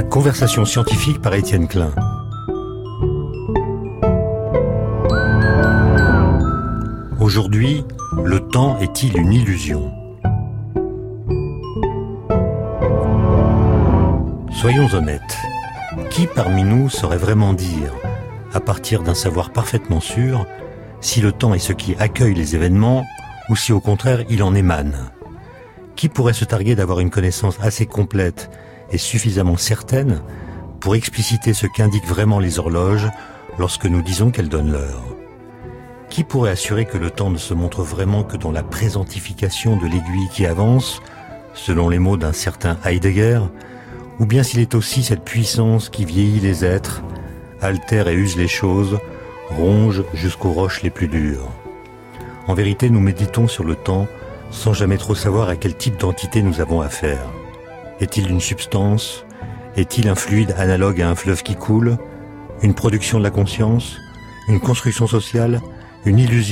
Conversation scientifique par Étienne Klein. Aujourd'hui, le temps est-il une illusion ? Soyons honnêtes. Qui parmi nous saurait vraiment dire, à partir d'un savoir parfaitement sûr, si le temps est ce qui accueille les événements ou si au contraire il en émane ? Qui pourrait se targuer d'avoir une connaissance assez complète et suffisamment certaine pour expliciter ce qu'indiquent vraiment les horloges lorsque nous disons qu'elles donnent l'heure ? Qui pourrait assurer que le temps ne se montre vraiment que dans la présentification de l'aiguille qui avance, selon les mots d'un certain Heidegger, ou bien s'il est aussi cette puissance qui vieillit les êtres, altère et use les choses, ronge jusqu'aux roches les plus dures. En vérité, nous méditons sur le temps sans jamais trop savoir à quel type d'entité nous avons affaire. Est-il une substance ? Est-il un fluide analogue à un fleuve qui coule ? Une production de la conscience ? Une construction sociale ? Une illusion ?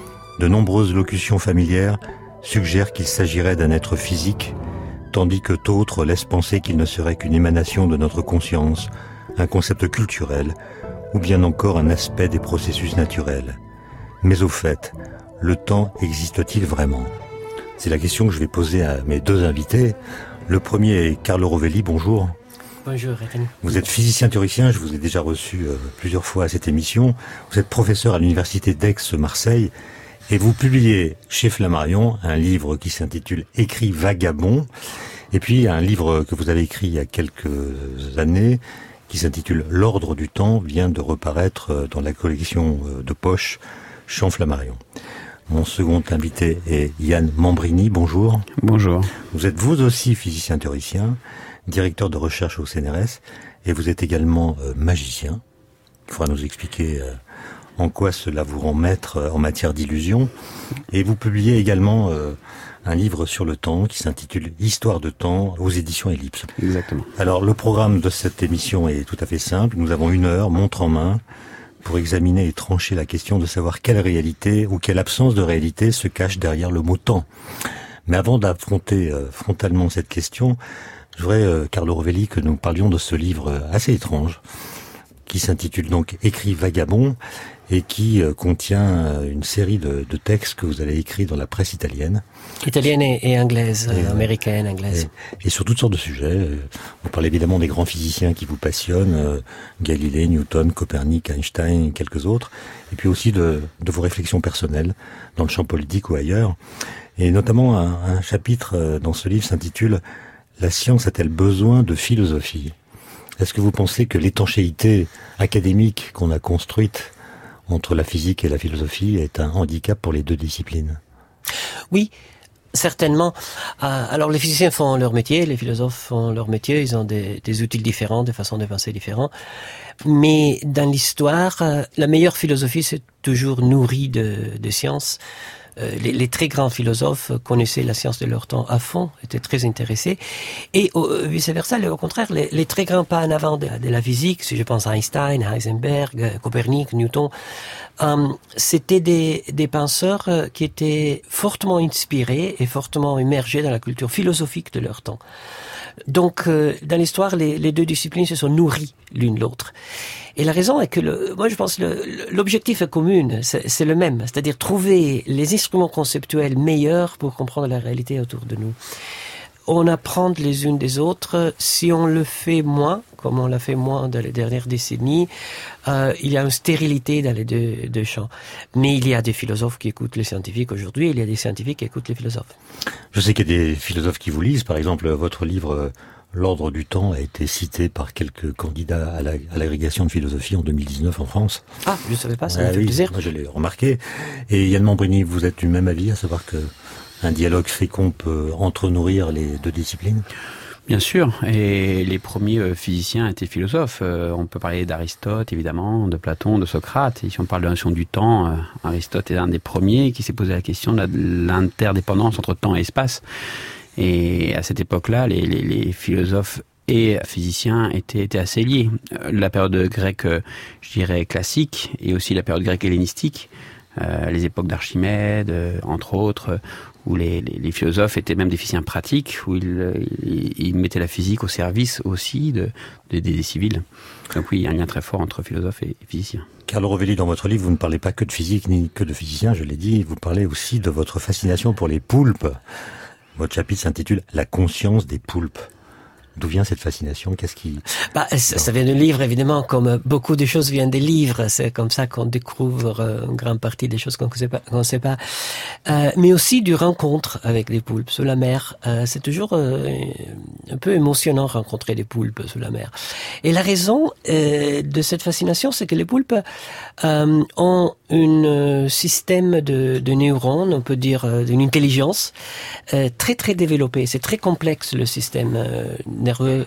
De nombreuses locutions familières suggèrent qu'il s'agirait d'un être physique, tandis que d'autres laissent penser qu'il ne serait qu'une émanation de notre conscience, un concept culturel, ou bien encore un aspect des processus naturels. Mais au fait, le temps existe-t-il vraiment ? C'est la question que je vais poser à mes deux invités. Le premier est Carlo Rovelli, bonjour. Bonjour, Étienne. Vous êtes physicien théoricien, je vous ai déjà reçu plusieurs fois à cette émission. Vous êtes professeur à l'université d'Aix-Marseille et vous publiez chez Flammarion un livre qui s'intitule « Écrits vagabonds » et puis un livre que vous avez écrit il y a quelques années qui s'intitule « L'ordre du temps » vient de reparaître dans la collection de poche Champ Flammarion. Mon second invité est Yann Mambrini, bonjour. Bonjour. Vous êtes vous aussi physicien théoricien, directeur de recherche au CNRS, et vous êtes également magicien. Il faudra nous expliquer en quoi cela vous rend maître en matière d'illusion. Et vous publiez également un livre sur le temps qui s'intitule « Histoire de temps » aux éditions Ellipse. Exactement. Alors le programme de cette émission est tout à fait simple. Nous avons 1 heure, montre en main, pour examiner et trancher la question de savoir quelle réalité ou quelle absence de réalité se cache derrière le mot temps. Mais avant d'affronter frontalement cette question, je voudrais, Carlo Rovelli, que nous parlions de ce livre assez étrange, qui s'intitule donc « Écrits vagabonds » et qui contient une série de textes que vous avez écrits dans la presse italienne. Italienne et anglaise, américaine, anglaise. Et sur toutes sortes de sujets. Vous parlez évidemment des grands physiciens qui vous passionnent, Galilée, Newton, Copernic, Einstein et quelques autres. Et puis aussi de vos réflexions personnelles dans le champ politique ou ailleurs. Et notamment un chapitre dans ce livre s'intitule « La science a-t-elle besoin de philosophie ?» Est-ce que vous pensez que l'étanchéité académique qu'on a construite entre la physique et la philosophie est un handicap pour les deux disciplines ? Oui, certainement. Alors les physiciens font leur métier, les philosophes font leur métier, ils ont des outils différents, des façons de penser différentes. Mais dans l'histoire, la meilleure philosophie s'est toujours nourrie de sciences. Les très grands philosophes connaissaient la science de leur temps à fond, étaient très intéressés. Et vice-versa, au contraire, les très grands pas en avant de la physique, si je pense à Einstein, Heisenberg, Copernic, Newton, c'était des penseurs qui étaient fortement inspirés et fortement immergés dans la culture philosophique de leur temps. Donc, dans l'histoire, les deux disciplines se sont nourries l'une l'autre. Et la raison est que, moi je pense l'objectif est commun, c'est le même, c'est-à-dire trouver les instruments conceptuels meilleurs pour comprendre la réalité autour de nous. On apprend les unes des autres. Si on le fait moins, comme on l'a fait moins dans les dernières décennies, il y a une stérilité dans les deux champs. Mais il y a des philosophes qui écoutent les scientifiques aujourd'hui, il y a des scientifiques qui écoutent les philosophes. Je sais qu'il y a des philosophes qui vous lisent. Par exemple, votre livre L'ordre du temps a été cité par quelques candidats à l'agrégation de philosophie en 2019 en France. Ah, je ne savais pas, ça me fait plaisir. Moi, je l'ai remarqué. Et Yann Mambrini, vous êtes du même avis, à savoir que un dialogue fécond peut entre-nourrir les deux disciplines ? Bien sûr, et les premiers physiciens étaient philosophes. On peut parler d'Aristote, évidemment, de Platon, de Socrate. Et si on parle de la notion du temps, Aristote est un des premiers qui s'est posé la question de l'interdépendance entre temps et espace. Et à cette époque-là, les philosophes et physiciens étaient assez liés. La période grecque, je dirais, classique, et aussi la période grecque hellénistique, les époques d'Archimède, entre autres, où les philosophes étaient même des physiciens pratiques, où ils mettaient la physique au service aussi des civils. Donc oui, il y a un lien très fort entre philosophes et physiciens. Carlo Rovelli, dans votre livre, vous ne parlez pas que de physique ni que de physiciens, je l'ai dit, vous parlez aussi de votre fascination pour les poulpes. Votre chapitre s'intitule « La conscience des poulpes ». D'où vient cette fascination? Qu'est-ce qui... Ça vient du livre, évidemment, comme beaucoup de choses viennent des livres. C'est comme ça qu'on découvre une grande partie des choses qu'on ne sait pas. Mais aussi du rencontre avec des poulpes sous la mer. C'est toujours un peu émotionnant rencontrer des poulpes sous la mer. Et la raison de cette fascination, c'est que les poulpes ont un système de neurones, on peut dire d'une intelligence très très développée. C'est très complexe le système nerveux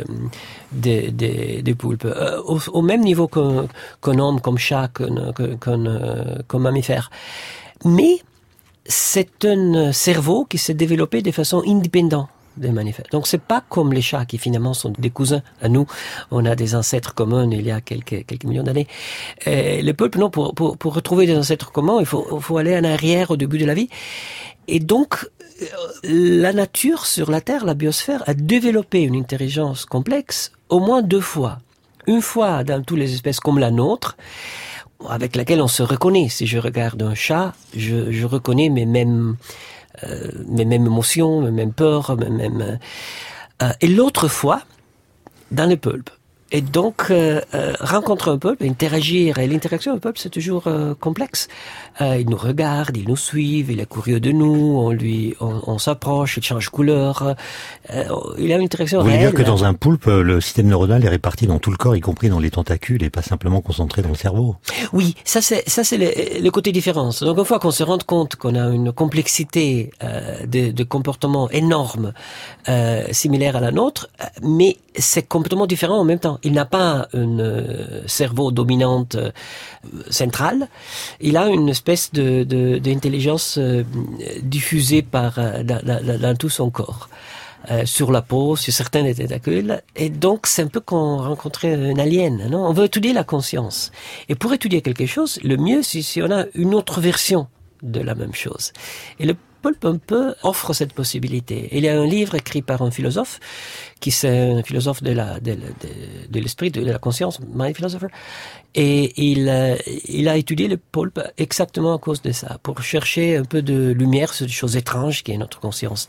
des poulpes, au même niveau qu'un homme, comme chat, qu'un mammifère. Mais c'est un cerveau qui s'est développé de façon indépendante des mammifères. Donc c'est pas comme les chats qui finalement sont des cousins à nous. On a des ancêtres communs il y a quelques millions d'années. Les poulpes, non, pour retrouver des ancêtres communs, il faut aller en arrière au début de la vie. Et donc, la nature sur la Terre, la biosphère, a développé une intelligence complexe au moins 2 fois. Une fois dans toutes les espèces comme la nôtre, avec laquelle on se reconnaît. Si je regarde un chat, je reconnais mes mêmes émotions, mes mêmes peurs, et l'autre fois, dans les poulpes. Et donc, rencontrer un poulpe, interagir, et l'interaction avec un poulpe, c'est toujours complexe. Il nous regarde, il nous suit, il est curieux de nous, on s'approche, il change couleur. Il a une interaction réelle. Vous voulez dire que dans un poulpe, le système neuronal est réparti dans tout le corps, y compris dans les tentacules, et pas simplement concentré dans le cerveau? Oui, ça c'est le côté différence. Donc une fois qu'on se rend compte qu'on a une complexité de comportement énorme, similaire à la nôtre, mais c'est complètement différent en même temps. Il n'a pas un cerveau dominante centrale. Il a une espèce d'intelligence diffusée dans tout son corps. Sur la peau, sur certains des tentacules. Et donc, c'est un peu qu'on rencontrait un alien, non? On veut étudier la conscience. Et pour étudier quelque chose, le mieux, c'est si on a une autre version de la même chose. Et le poulpe un peu offre cette possibilité. Il y a un livre écrit par un philosophe, qui c'est un philosophe de l'esprit, de la conscience, Mind Philosopher, et il a étudié le poulpe exactement à cause de ça, pour chercher un peu de lumière sur des choses étranges qui est notre conscience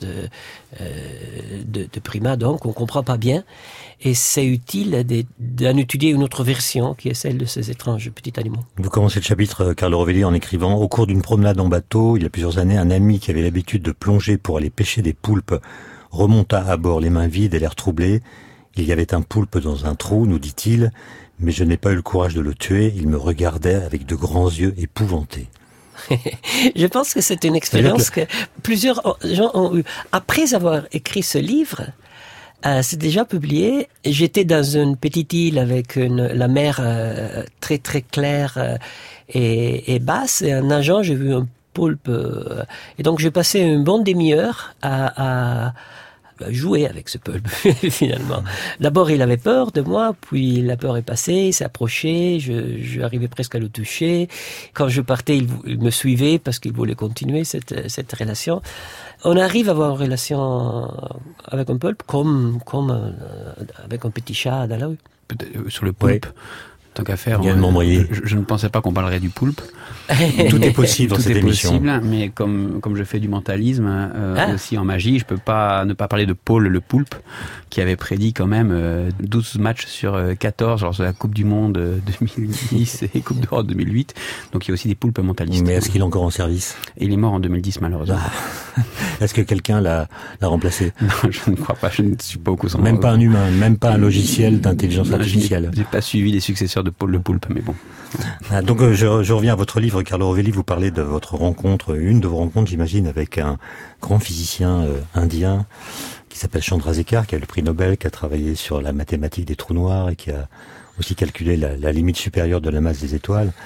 de primat, donc on comprend pas bien, et c'est utile d'en étudier une autre version qui est celle de ces étranges petits animaux. Vous commencez le chapitre, Carlo Rovelli, en écrivant: au cours d'une promenade en bateau, il y a plusieurs années, un ami qui avait l'habitude de plonger pour aller pêcher des poulpes remonta à bord les mains vides et l'air troublé. Il y avait un poulpe dans un trou, nous dit-il, mais je n'ai pas eu le courage de le tuer. Il me regardait avec de grands yeux épouvantés. Je pense que c'est une expérience que plusieurs gens ont eue. Après avoir écrit ce livre, c'est déjà publié. J'étais dans une petite île avec la mer très très claire et basse, et en nageant, j'ai vu un poulpe. Et donc j'ai passé une bonne demi-heure à jouer avec ce poulpe, finalement. D'abord, il avait peur de moi, puis la peur est passée, il s'est approché, j'arrivais presque à le toucher. Quand je partais, il me suivait parce qu'il voulait continuer cette relation. On arrive à avoir une relation avec un poulpe comme avec un petit chat dans la rue. Sur le poulpe, tant qu'à faire, je ne pensais pas qu'on parlerait du poulpe. Tout est possible dans cette émission. Tout est possible, mais comme je fais du mentalisme aussi en magie, je peux pas ne pas parler de Paul le poulpe, qui avait prédit quand même 12 matchs sur 14 lors de la Coupe du Monde 2010 et Coupe d'Europe 2008. Donc il y a aussi des poulpes mentalistes. Mais est-ce qu'il est encore en service? Il est mort en 2010 malheureusement. Est-ce que quelqu'un l'a remplacé? Non, je ne crois pas, je ne suis pas au courant. Même pas un humain, même pas un logiciel d'intelligence artificielle. Je n'ai pas suivi les successeurs de Paul le poulpe, mais bon. Donc je reviens à votre livre, Carlo Rovelli. Vous parlez de votre rencontre, une de vos rencontres, j'imagine, avec un grand physicien indien qui s'appelle Chandrasekhar, qui a le prix Nobel, qui a travaillé sur la mathématique des trous noirs et qui a aussi calculé la limite supérieure de la masse des étoiles.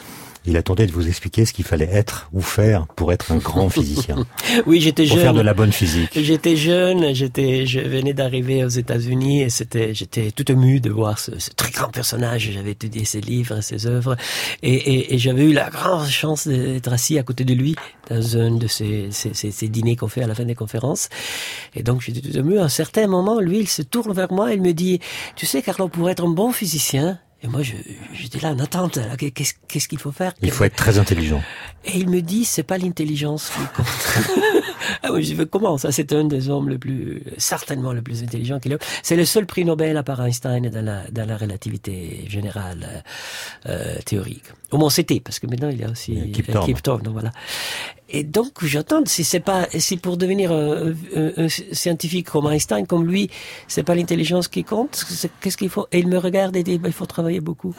il a tenté de vous expliquer ce qu'il fallait être ou faire pour être un grand physicien. Oui, j'étais jeune. Pour faire de la bonne physique. J'étais jeune, je venais d'arriver aux États-Unis et j'étais tout ému de voir ce très grand personnage. J'avais étudié ses livres, ses œuvres et j'avais eu la grande chance d'être assis à côté de lui dans un de ces dîners qu'on fait à la fin des conférences. Et donc, j'étais tout ému. À un certain moment, lui, il se tourne vers moi et il me dit, tu sais, Carlo, pour être un bon physicien, et moi, j'étais là en attente. Là, qu'est-ce qu'il faut faire? Il faut être très intelligent. Et il me dit, c'est pas l'intelligence qui compte. Ah oui, je dis, comment ça? C'est un des hommes certainement le plus intelligent qu'il y a. C'est le seul prix Nobel à part Einstein dans la relativité générale théorique. Au moins c'était, parce que maintenant il y a aussi Kip Thorne, donc voilà. Et donc j'attends, si pour devenir un scientifique comme Einstein, comme lui, c'est pas l'intelligence qui compte, qu'est-ce qu'il faut? Et il me regarde et dit, il faut travailler beaucoup.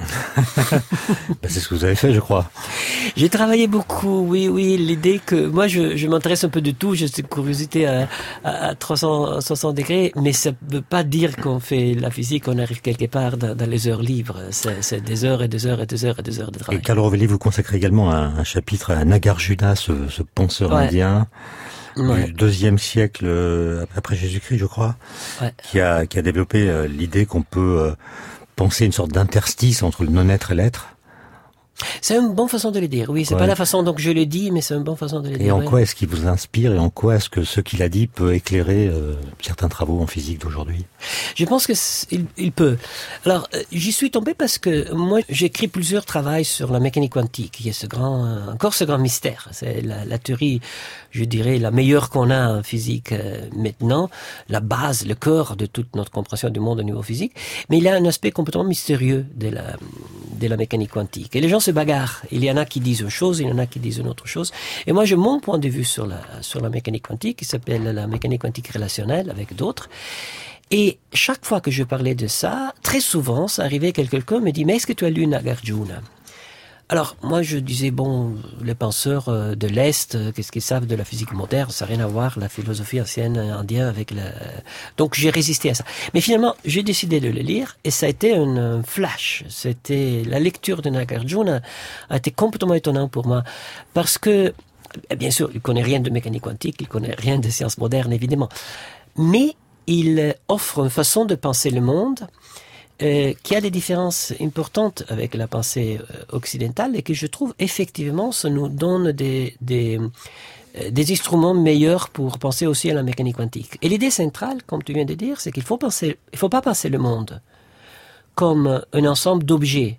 C'est ce que vous avez fait, je crois. J'ai travaillé beaucoup, oui, l'idée que, moi je m'intéresse un peu de tout, j'ai cette curiosité à 360 degrés, mais ça veut pas dire qu'on fait la physique, on arrive quelque part dans les heures libres, c'est des heures et des heures et des heures et des heures de travail. Et Carlo Rovelli, vous consacrez également un chapitre à Nagarjuna, ce penseur indien du IIe siècle après Jésus-Christ, je crois, qui a développé l'idée qu'on peut penser une sorte d'interstice entre le non-être et l'être. C'est une bonne façon de le dire, oui. C'est pas la façon dont je le dis, mais c'est une bonne façon de le dire. Et en quoi est-ce qu'il vous inspire et en quoi est-ce que ce qu'il a dit peut éclairer certains travaux en physique d'aujourd'hui? Je pense que il peut. Alors, j'y suis tombé parce que moi, j'écris plusieurs travaux sur la mécanique quantique, qui est encore ce grand mystère. C'est la théorie, je dirais, la meilleure qu'on a en physique maintenant, la base, le cœur de toute notre compréhension du monde au niveau physique. Mais il y a un aspect complètement mystérieux de la mécanique quantique. Et les gens se bagarrent. Il y en a qui disent une chose, il y en a qui disent une autre chose. Et moi, j'ai mon point de vue sur la mécanique quantique, qui s'appelle la mécanique quantique relationnelle, avec d'autres. Et chaque fois que je parlais de ça, très souvent, ça arrivait que quelqu'un me dit, mais est-ce que tu as lu Nagarjuna? Alors, moi, je disais, bon, les penseurs de l'Est, qu'est-ce qu'ils savent de la physique moderne? Ça n'a rien à voir, la philosophie ancienne indienne avec Donc, j'ai résisté à ça. Mais finalement, j'ai décidé de le lire, et ça a été un flash. La lecture de Nagarjuna a été complètement étonnant pour moi, parce que, bien sûr, il connaît rien de mécanique quantique, il connaît rien de sciences modernes, évidemment. Mais il offre une façon de penser le monde qui a des différences importantes avec la pensée occidentale et que je trouve effectivement ça nous donne des instruments meilleurs pour penser aussi à la mécanique quantique. Et l'idée centrale, comme tu viens de dire, c'est qu'il faut pas penser le monde comme un ensemble d'objets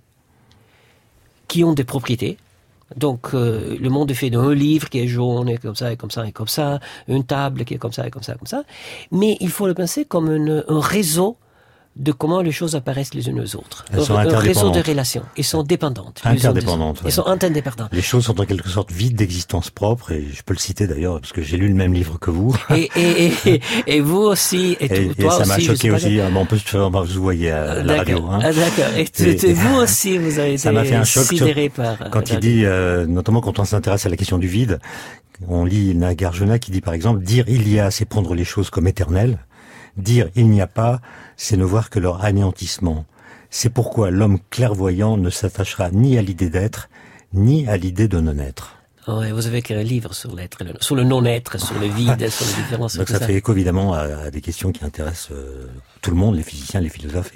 qui ont des propriétés. Donc, le monde est fait d'un livre qui est jaune et comme ça et comme ça et comme ça, une table qui est comme ça et comme ça et comme ça. Mais il faut le penser comme un réseau de comment les choses apparaissent les unes aux autres. Un réseau de relations. Ils sont dépendantes. Interdépendantes. Ils sont interdépendantes. Les choses sont en quelque sorte vides d'existence propre, et je peux le citer d'ailleurs, parce que j'ai lu le même livre que vous. Et vous aussi, et toi ça aussi. Ça m'a choqué aussi. On peut vous voyez à la radio. Hein. Ah, d'accord. Et vous aussi, vous avez été sidéré par... Quand il dit, notamment quand on s'intéresse à la question du vide, on lit Nagarjuna qui dit par exemple, dire il y a, c'est prendre les choses comme éternelles. Dire il n'y a pas, c'est ne voir que leur anéantissement. C'est pourquoi l'homme clairvoyant ne s'attachera ni à l'idée d'être, ni à l'idée de non-être. Ouais, vous avez écrit un livre sur l'être, sur le non-être, sur le vide, sur les différences. Donc ça fait écho évidemment à des questions qui intéressent tout le monde, les physiciens, les philosophes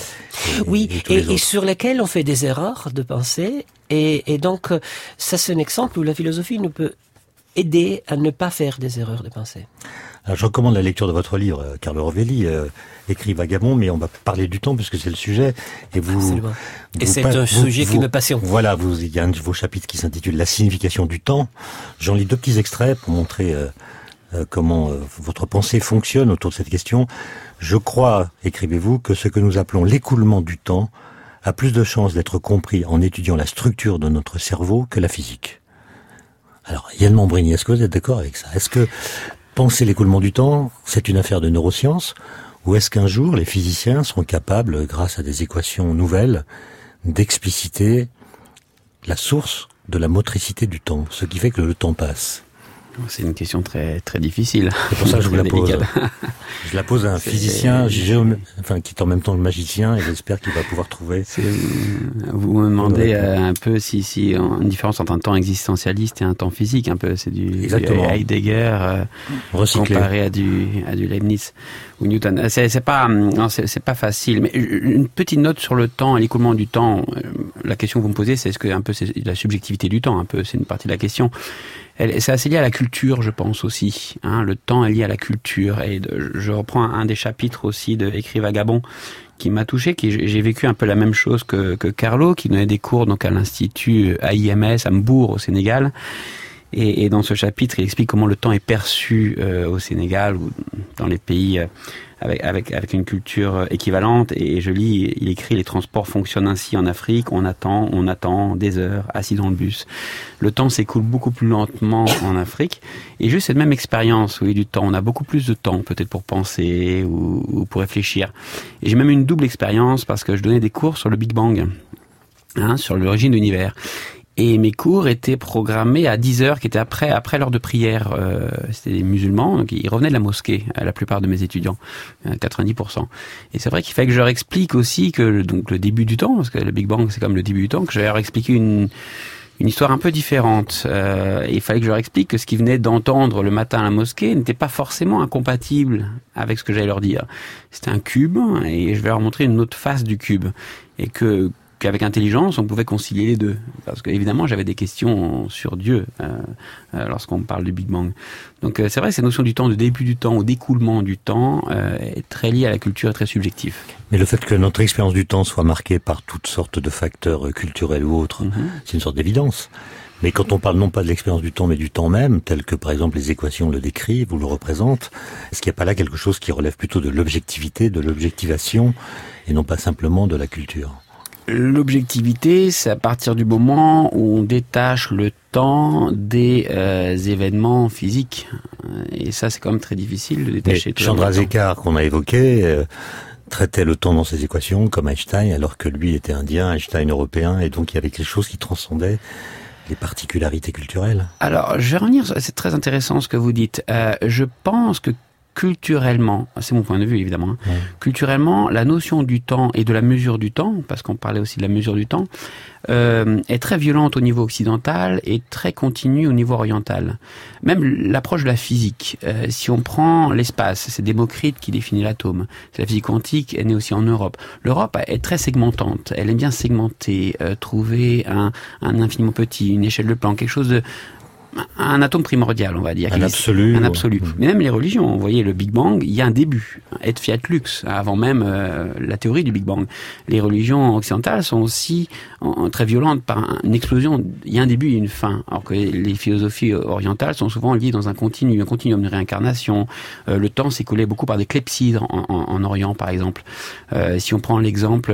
et sur lesquelles on fait des erreurs de pensée. Et donc ça c'est un exemple où la philosophie nous peut aider à ne pas faire des erreurs de pensée. Alors, je recommande la lecture de votre livre, Carlo Rovelli, écrit Vagabond, mais on va parler du temps puisque c'est le sujet. Et c'est un sujet qui me passionne. Voilà, il y a un de vos chapitres qui s'intitule La signification du temps. J'en lis 2 petits extraits pour montrer comment votre pensée fonctionne autour de cette question. Je crois, écrivez-vous, que ce que nous appelons l'écoulement du temps a plus de chances d'être compris en étudiant la structure de notre cerveau que la physique. Alors, Yann Mambrini, est-ce que vous êtes d'accord avec ça? Est-ce que penser l'écoulement du temps, c'est une affaire de neurosciences, ou est-ce qu'un jour les physiciens seront capables, grâce à des équations nouvelles, d'expliciter la source de la motricité du temps, ce qui fait que le temps passe? C'est une question très très difficile. C'est pour ça que je vous la pose. Je la pose à un physicien qui est en même temps le magicien, et j'espère qu'il va pouvoir trouver. Vous me demandez un peu si une différence entre un temps existentialiste et un temps physique, un peu. C'est du Heidegger comparé à du Leibniz ou Newton. C'est pas facile. Mais une petite note sur le temps et l'écoulement du temps. La question que vous me posez, c'est est-ce que un peu c'est la subjectivité du temps, un peu. C'est une partie de la question. C'est assez lié à la culture, je pense aussi. Le temps est lié à la culture. Et je reprends un des chapitres aussi de Écrit vagabond qui m'a touché. J'ai vécu un peu la même chose que Carlo, qui donnait des cours donc à l'Institut AIMS à Mbour, au Sénégal. Et dans ce chapitre, il explique comment le temps est perçu au Sénégal ou dans les pays avec une culture équivalente. Et je lis, il écrit: les transports fonctionnent ainsi en Afrique. On attend des heures assis dans le bus. Le temps s'écoule beaucoup plus lentement en Afrique. Et juste cette même expérience, oui, du temps. On a beaucoup plus de temps peut-être pour penser ou pour réfléchir. Et j'ai même une double expérience parce que je donnais des cours sur le Big Bang, sur l'origine de l'univers. Et mes cours étaient programmés à 10 heures, qui étaient après l'heure de prière. C'était des musulmans, donc ils revenaient de la mosquée, la plupart de mes étudiants, 90%. Et c'est vrai qu'il fallait que je leur explique aussi que le début du temps, parce que le Big Bang c'est comme le début du temps, que je vais leur expliquer une histoire un peu différente. Il fallait que je leur explique que ce qu'ils venaient d'entendre le matin à la mosquée n'était pas forcément incompatible avec ce que j'allais leur dire. C'était un cube, et je vais leur montrer une autre face du cube. Et qu'avec intelligence, on pouvait concilier les deux. Parce que, évidemment, j'avais des questions sur Dieu lorsqu'on parle du Big Bang. Donc, c'est vrai que cette notion du temps, de début du temps ou d'écoulement du temps, est très liée à la culture et très subjective. Mais le fait que notre expérience du temps soit marquée par toutes sortes de facteurs culturels ou autres, c'est une sorte d'évidence. Mais quand on parle non pas de l'expérience du temps, mais du temps même, tel que par exemple les équations le décrivent ou le représentent, est-ce qu'il n'y a pas là quelque chose qui relève plutôt de l'objectivité, de l'objectivation, et non pas simplement de la culture ? L'objectivité, c'est à partir du moment où on détache le temps des événements physiques. Et ça, c'est quand même très difficile de détacher tout ça. Chandrasekhar, qu'on a évoqué, traitait le temps dans ses équations comme Einstein, alors que lui était indien, Einstein européen, et donc il y avait quelque chose qui transcendait les particularités culturelles. Alors, je vais revenir, c'est très intéressant ce que vous dites. Je pense que culturellement, c'est mon point de vue évidemment, culturellement, la notion du temps et de la mesure du temps, parce qu'on parlait aussi de la mesure du temps, est très violente au niveau occidental et très continue au niveau oriental. Même l'approche de la physique, si on prend l'espace, c'est Démocrite qui définit l'atome, c'est la physique quantique, elle est née aussi en Europe. L'Europe est très segmentante, elle aime bien segmenter, trouver un infiniment petit, une échelle de Planck, quelque chose de un atome primordial, on va dire. Un absolu. Un absolu. Mais même les religions, vous voyez, le Big Bang, il y a un début. Et fiat lux, avant même la théorie du Big Bang. Les religions occidentales sont aussi très violentes par une explosion. Il y a un début et une fin. Alors que les philosophies orientales sont souvent liées dans un continuum de réincarnation. Le temps s'écoulait beaucoup par des clepsydres en Orient, par exemple. Si on prend l'exemple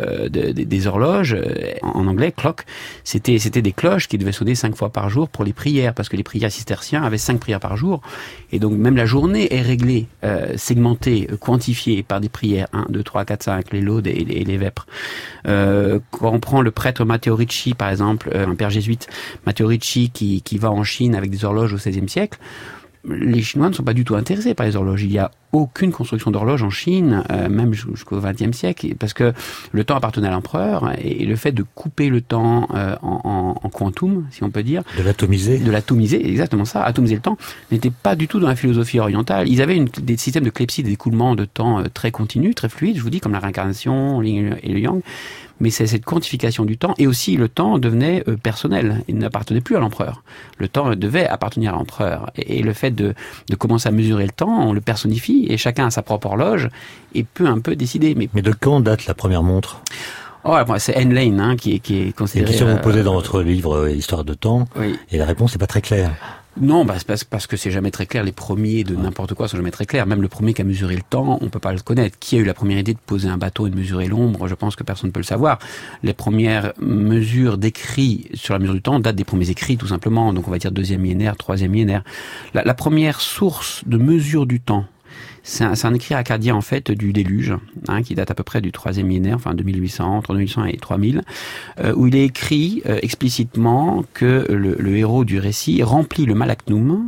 des horloges, en anglais, clock, c'était des cloches qui devaient sonner 5 fois par jour pour les prières, parce que les prières cisterciens avaient 5 prières par jour, et donc même la journée est réglée, segmentée, quantifiée par des prières, 1, 2, 3, 4, 5, les laudes et les vêpres. Quand on prend le prêtre Matteo Ricci, par exemple, un père jésuite, Matteo Ricci, qui va en Chine avec des horloges au XVIe siècle, les Chinois ne sont pas du tout intéressés par les horloges. Il n'y a aucune construction d'horloge en Chine, même jusqu'au XXe siècle, parce que le temps appartenait à l'empereur, et le fait de couper le temps en quantum, si on peut dire. De l'atomiser, exactement ça, atomiser le temps, n'était pas du tout dans la philosophie orientale. Ils avaient des systèmes de clepsydre, d'écoulement de temps très continu, très fluide, je vous dis, comme la réincarnation et le yang. Mais c'est cette quantification du temps, et aussi le temps devenait personnel. Il n'appartenait plus à l'empereur. Le temps devait appartenir à l'empereur. Et le fait de commencer à mesurer le temps, on le personnifie, et chacun a sa propre horloge, et peut un peu décider. Mais de quand date la première montre ? C'est Henlein qui est considéré... C'est une question que vous posez dans votre livre Histoire de temps, oui. Et la réponse n'est pas très claire. Non, parce que c'est jamais très clair. Les premiers de n'importe quoi sont jamais très clairs. Même le premier qui a mesuré le temps, on peut pas le connaître. Qui a eu la première idée de poser un bateau et de mesurer l'ombre? Je pense que personne ne peut le savoir. Les premières mesures d'écrits sur la mesure du temps datent des premiers écrits, tout simplement. Donc on va dire 2e millénaire, 3e millénaire. La première source de mesure du temps, c'est un écrit akkadien, en fait, du déluge, qui date à peu près du 3e millénaire, enfin 2800, entre 2800 et 3000, où il est écrit explicitement que le héros du récit remplit le Malaknum,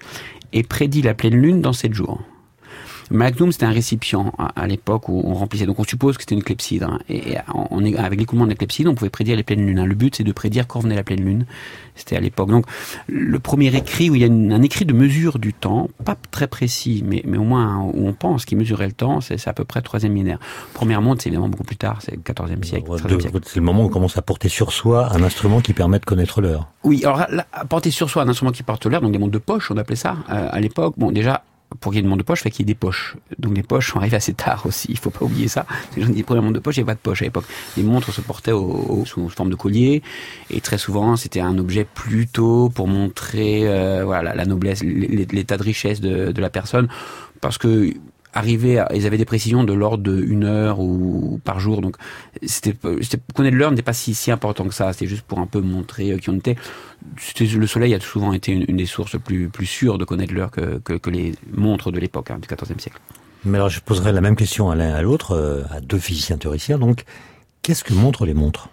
et prédit la pleine lune dans 7 jours. Magnum, c'était un récipient à l'époque où on remplissait. Donc on suppose que c'était une clepsydre. Et avec l'écoulement de la clepsydre, on pouvait prédire les pleines lunes. Le but, c'est de prédire quand venait la pleine lune. C'était à l'époque. Donc le premier écrit où il y a un écrit de mesure du temps, pas très précis, mais au moins où on pense qu'il mesurait le temps, c'est à peu près le 3e millénaire. Première montre, c'est évidemment beaucoup plus tard, c'est le 14e siècle. C'est le moment où on commence à porter sur soi un instrument qui permet de connaître l'heure. Oui, alors là, porter sur soi un instrument qui porte l'heure, donc des montres de poche, on appelait ça à l'époque. Bon, déjà, pour qu'il y ait une montre de poche, il faut qu'il y ait des poches. Donc les poches sont arrivées assez tard aussi, il faut pas oublier ça. Parce que les premières montres de poche, il n'y avait pas de poche à l'époque. Les montres se portaient sous forme de collier, et très souvent c'était un objet plutôt pour montrer la noblesse, l'état de richesse de la personne, parce que ils avaient des précisions de l'ordre de 1 heure ou par jour, donc connaître l'heure n'était pas si important que ça, c'était juste pour un peu montrer qui on était. Le soleil a souvent été une des sources plus sûres de connaître l'heure que les montres de l'époque, du XIVe siècle. Mais alors je poserai la même question à l'un et à l'autre, à deux physiciens théoriciens, donc qu'est-ce que montrent les montres?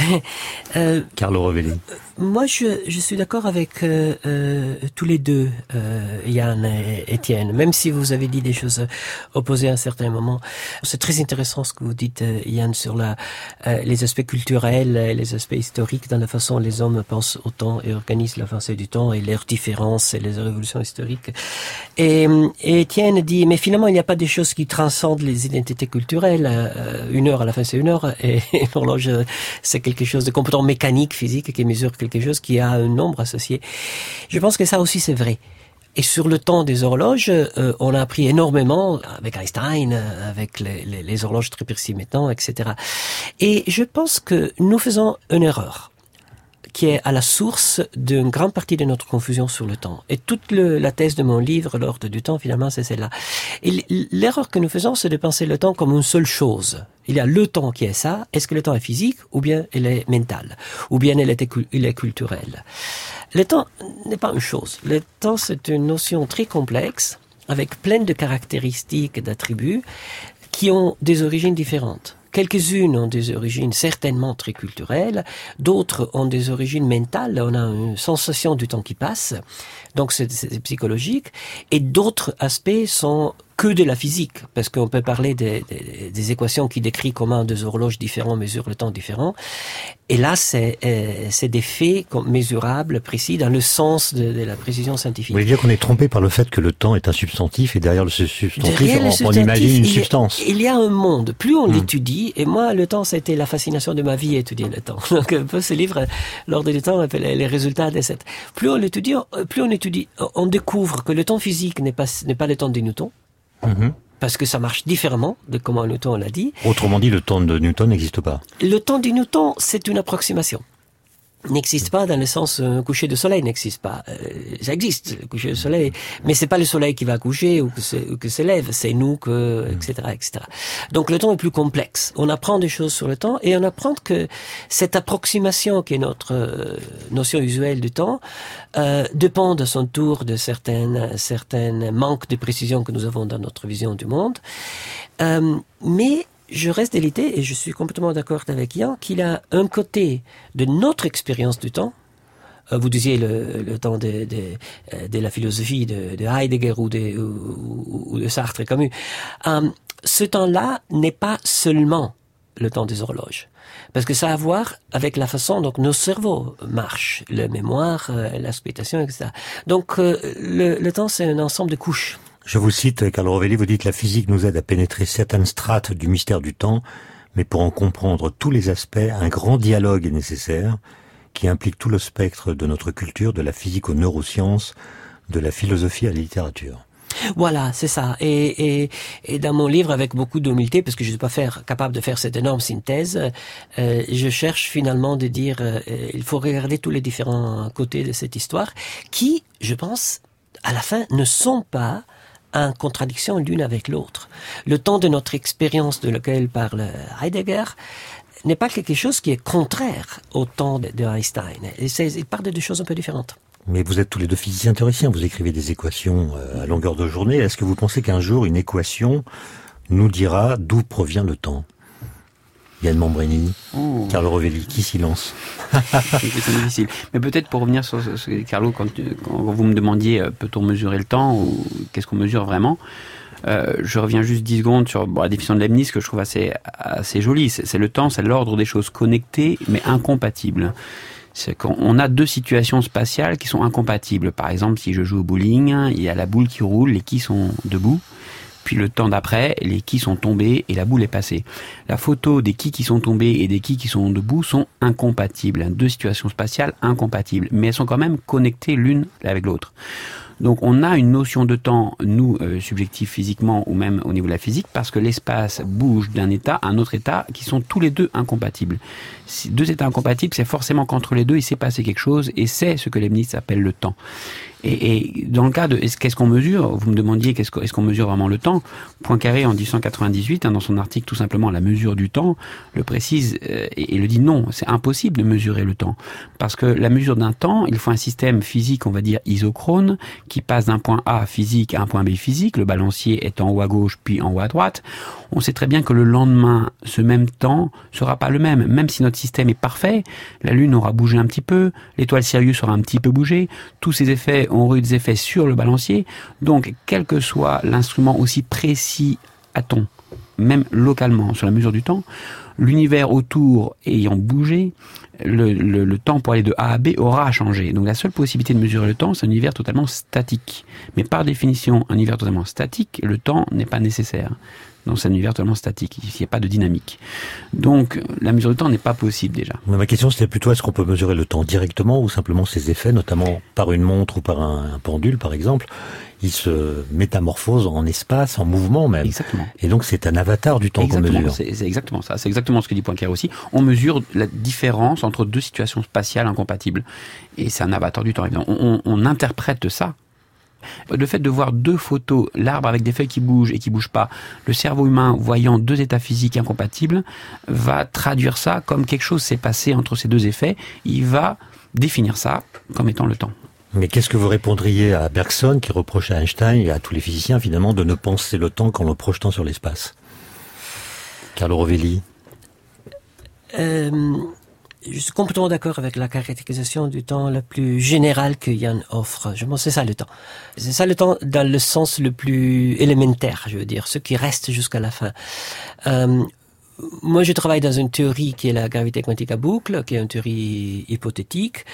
Carlo Rovelli. Moi, je suis d'accord avec tous les deux, Yann et Étienne, même si vous avez dit des choses opposées à un certain moment. C'est très intéressant ce que vous dites, Yann, sur les aspects culturels, les aspects historiques, dans la façon dont les hommes pensent au temps et organisent l'avancée du temps et leurs différences et les révolutions historiques. Et Étienne dit, mais finalement, il n'y a pas des choses qui transcendent les identités culturelles. 1 heure à la fin, c'est 1 heure, et l'horloge, c'est quelque chose de complètement mécanique, physique, qui mesure quelque chose qui a un nombre associé. Je pense que ça aussi c'est vrai. Et sur le temps des horloges, on a appris énormément avec Einstein, avec les horloges très précis maintenant, etc. Et je pense que nous faisons une erreur qui est à la source d'une grande partie de notre confusion sur le temps. Et toute la thèse de mon livre, L'ordre du temps, finalement, c'est celle-là. Et l'erreur que nous faisons, c'est de penser le temps comme une seule chose. Il y a le temps qui est ça. Est-ce que le temps est physique, ou bien il est mental, ou bien il est culturel? Le temps n'est pas une chose. Le temps, c'est une notion très complexe, avec plein de caractéristiques et d'attributs qui ont des origines différentes. Quelques-unes ont des origines certainement très culturelles, d'autres ont des origines mentales, on a une sensation du temps qui passe, donc c'est psychologique, et d'autres aspects sont que de la physique, parce qu'on peut parler des équations qui décrivent comment 2 horloges différentes mesurent le temps différent, et là c'est des faits mesurables, précis, dans le sens de la précision scientifique. Vous voulez dire qu'on est trompé par le fait que le temps est un substantif, et derrière ce substantif, on imagine une substance. Il y a un monde, plus on l'étudie, et moi le temps c'était la fascination de ma vie, étudier le temps. Donc un peu ce livre, L'ordre du temps, les résultats de cette... Plus on l'étudie, on découvre que le temps physique n'est pas le temps de Newton, parce que ça marche différemment de comment Newton l'a dit. Autrement dit, le temps de Newton n'existe pas. Le temps de Newton, c'est une approximation. N'existe pas dans le sens un coucher de soleil n'existe pas. Ça existe, le coucher de soleil, mais c'est pas le soleil qui va coucher ou que se lève, c'est nous etc., etc. Donc le temps est plus complexe. On apprend des choses sur le temps et on apprend que cette approximation qui est notre notion usuelle du temps dépend à son tour de certaines manques de précision que nous avons dans notre vision du monde. Mais je reste de l'idée, et je suis complètement d'accord avec Yann, qu'il a un côté de notre expérience du temps. Vous disiez le temps de la philosophie de Heidegger ou de Sartre et Camus. Ce temps-là n'est pas seulement le temps des horloges. Parce que ça a à voir avec la façon dont nos cerveaux marchent, la mémoire, l'exploitation, etc. Donc le temps, c'est un ensemble de couches. Je vous cite, Carlo Rovelli, vous dites « La physique nous aide à pénétrer certaines strates du mystère du temps, mais pour en comprendre tous les aspects, un grand dialogue est nécessaire, qui implique tout le spectre de notre culture, de la physique aux neurosciences, de la philosophie à la littérature. » Voilà, c'est ça. Et dans mon livre, avec beaucoup d'humilité, parce que je ne suis pas capable de faire cette énorme synthèse, je cherche finalement de dire il faut regarder tous les différents côtés de cette histoire, qui, je pense, à la fin, ne sont pas en contradiction l'une avec l'autre. Le temps de notre expérience de laquelle parle Heidegger n'est pas quelque chose qui est contraire au temps de Einstein. Il parle de deux choses un peu différentes. Mais vous êtes tous les deux physiciens théoriciens, vous écrivez des équations à longueur de journée. Est-ce que vous pensez qu'un jour, une équation nous dira d'où provient le temps ? Yann Mambrini, Carlo Rovelli, qui s'y lance? C'est une question difficile. Mais peut-être pour revenir sur ce Carlo, quand vous me demandiez peut-on mesurer le temps ou qu'est-ce qu'on mesure vraiment, je reviens juste 10 secondes sur la définition de Leibniz que je trouve assez jolie. C'est le temps, c'est l'ordre des choses connectées mais incompatibles. C'est qu'on a deux situations spatiales qui sont incompatibles. Par exemple, si je joue au bowling, il y a la boule qui roule, les quilles sont debout. Puis le temps d'après, les quilles sont tombées et la boule est passée. La photo des quilles qui sont tombées et des quilles qui sont debout sont incompatibles. Deux situations spatiales incompatibles. Mais elles sont quand même connectées l'une avec l'autre. Donc on a une notion de temps, nous, subjectif physiquement ou même au niveau de la physique, parce que l'espace bouge d'un état à un autre état qui sont tous les deux incompatibles. Si deux états incompatibles, c'est forcément qu'entre les deux, il s'est passé quelque chose et c'est ce que Leibniz appelle le temps. Et dans le cas de qu'est-ce qu'on mesure, vous me demandiez est-ce qu'on mesure vraiment le temps. Poincaré en 1898, dans son article tout simplement La mesure du temps, le précise et le dit non, c'est impossible de mesurer le temps. Parce que la mesure d'un temps, il faut un système physique, on va dire isochrone, qui passe d'un point A physique à un point B physique, le balancier est en haut à gauche puis en haut à droite. On sait très bien que le lendemain, ce même temps sera pas le même. Même si notre système est parfait, la Lune aura bougé un petit peu, l'étoile Sirius aura un petit peu bougé, tous ces effets ont eu des effets sur le balancier. Donc, quel que soit l'instrument, aussi précis a-t-on, même localement, sur la mesure du temps, l'univers autour ayant bougé, le temps pour aller de A à B aura changé. Donc la seule possibilité de mesurer le temps, c'est un univers totalement statique. Mais par définition, un univers totalement statique, le temps n'est pas nécessaire. Donc c'est un univers totalement statique, il n'y a pas de dynamique. Donc la mesure du temps n'est pas possible déjà. Mais ma question c'était plutôt est-ce qu'on peut mesurer le temps directement ou simplement ses effets, notamment par une montre ou par un pendule par exemple. Il se métamorphose en espace, en mouvement même. Exactement. Et donc c'est un avatar du temps qu'on mesure. C'est exactement ça. C'est exactement ce que dit Poincaré aussi. On mesure la différence entre deux situations spatiales incompatibles. Et c'est un avatar du temps. On interprète ça. Le fait de voir deux photos, l'arbre avec des feuilles qui bougent et qui bougent pas, le cerveau humain voyant deux états physiques incompatibles, va traduire ça comme quelque chose s'est passé entre ces deux effets. Il va définir ça comme étant le temps. Mais qu'est-ce que vous répondriez à Bergson qui reproche à Einstein et à tous les physiciens finalement de ne penser le temps qu'en le projetant sur l'espace? Carlo Rovelli. Je suis complètement d'accord avec la caractérisation du temps la plus générale que Yann offre. Je pense que c'est ça le temps. C'est ça le temps dans le sens le plus élémentaire, je veux dire, ce qui reste jusqu'à la fin. Moi, je travaille dans une théorie qui est la gravité quantique à boucle, qui est une théorie hypothétique.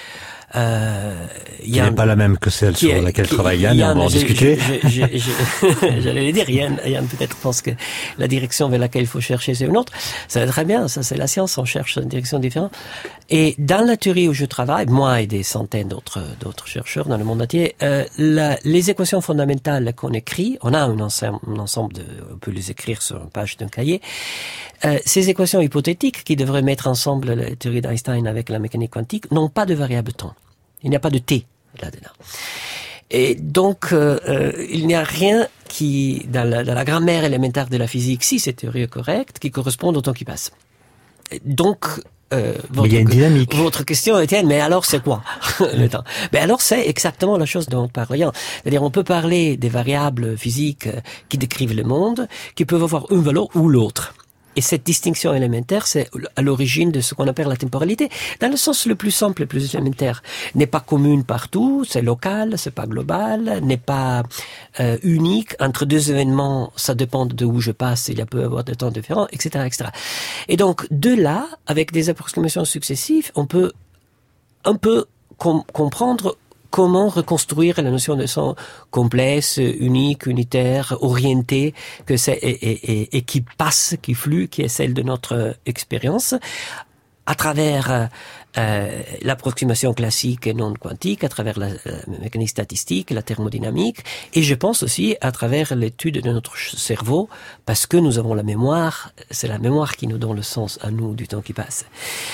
Qui n'est pas la même que celle sur laquelle travaille Yann, on va en discuter. J'allais le dire, Yann peut-être pense que la direction vers laquelle il faut chercher c'est une autre. Ça va très bien, ça c'est la science, on cherche une direction différente. Et dans la théorie où je travaille, moi et des centaines d'autres chercheurs dans le monde entier, les équations fondamentales qu'on écrit, on a un ensemble on peut les écrire sur une page d'un cahier. Ces équations hypothétiques qui devraient mettre ensemble la théorie d'Einstein avec la mécanique quantique n'ont pas de variable temps. Il n'y a pas de t là-dedans. Et donc, il n'y a rien qui, dans la grammaire élémentaire de la physique, si cette théorie est correcte, qui corresponde au temps qui passe. Donc, mais il y a une dynamique. Votre question, Étienne, mais alors c'est quoi le temps? Mais alors c'est exactement la chose dont on parle. C'est-à-dire, on peut parler des variables physiques qui décrivent le monde, qui peuvent avoir une valeur ou l'autre. Et cette distinction élémentaire, c'est à l'origine de ce qu'on appelle la temporalité. Dans le sens le plus simple, le plus élémentaire, n'est pas commune partout, c'est local, c'est pas global, n'est pas unique. Entre deux événements, ça dépend de où je passe, il peut y avoir des temps différents, etc., etc. Et donc, de là, avec des approximations successives, on peut un peu comprendre comment reconstruire la notion de temps complexe, unique, unitaire, orienté, que c'est et qui passe, qui flue, qui est celle de notre expérience, à travers l'approximation classique et non quantique, à travers la mécanique statistique, la thermodynamique, et je pense aussi à travers l'étude de notre cerveau, parce que nous avons la mémoire, c'est la mémoire qui nous donne le sens à nous du temps qui passe.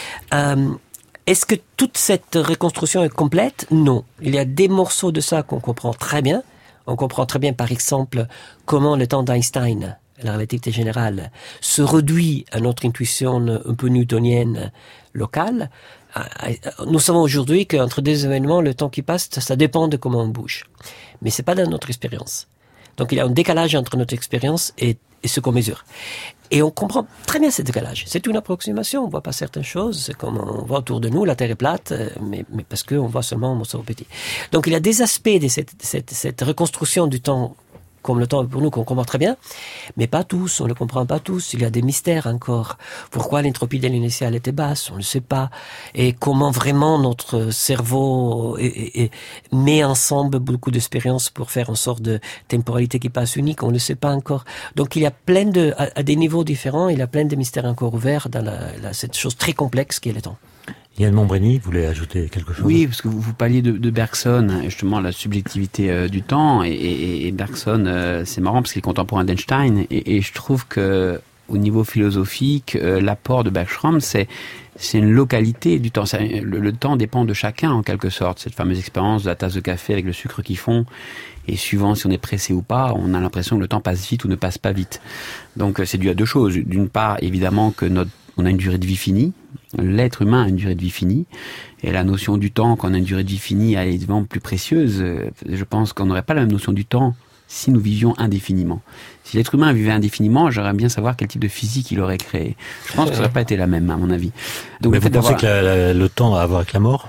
Est-ce que toute cette reconstruction est complète? Non. Il y a des morceaux de ça qu'on comprend très bien. On comprend très bien, par exemple, comment le temps d'Einstein, la relativité générale, se réduit à notre intuition un peu newtonienne locale. Nous savons aujourd'hui qu'entre deux événements, le temps qui passe, ça dépend de comment on bouge. Mais c'est pas dans notre expérience. Donc il y a un décalage entre notre expérience et ce qu'on mesure. Et on comprend très bien ce décalage. C'est une approximation, on voit pas certaines choses, c'est comme on voit autour de nous, la Terre est plate, mais parce qu'on voit seulement un morceau petit. Donc il y a des aspects de cette reconstruction du temps, comme le temps pour nous qu'on comprend très bien, mais pas tous, on ne le comprend pas tous, il y a des mystères encore. Pourquoi l'entropie de l'initiale était basse, on ne le sait pas. Et comment vraiment notre cerveau met ensemble beaucoup d'expériences pour faire une sorte de temporalité qui passe unique, on ne le sait pas encore. Donc il y a à des niveaux différents, il y a plein de mystères encore ouverts dans cette chose très complexe qui est le temps. Yann Mombrini voulait ajouter quelque chose. Oui, parce que vous parliez de Bergson, justement la subjectivité du temps, et Bergson, c'est marrant parce qu'il est contemporain d'Einstein, et je trouve que au niveau philosophique, l'apport de Bergson, c'est une localité du temps. Le temps dépend de chacun en quelque sorte. Cette fameuse expérience de la tasse de café avec le sucre qu'ils font, et suivant si on est pressé ou pas, on a l'impression que le temps passe vite ou ne passe pas vite. Donc c'est dû à deux choses. D'une part, évidemment que on a une durée de vie finie. L'être humain a une durée de vie finie. Et la notion du temps, quand on a une durée de vie finie, elle est évidemment plus précieuse. Je pense qu'on n'aurait pas la même notion du temps si nous vivions indéfiniment. Si l'être humain vivait indéfiniment, j'aimerais bien savoir quel type de physique il aurait créé. Je pense que ça n'aurait pas été la même, à mon avis. Donc, mais vous pensez que le temps a à voir avec la mort ?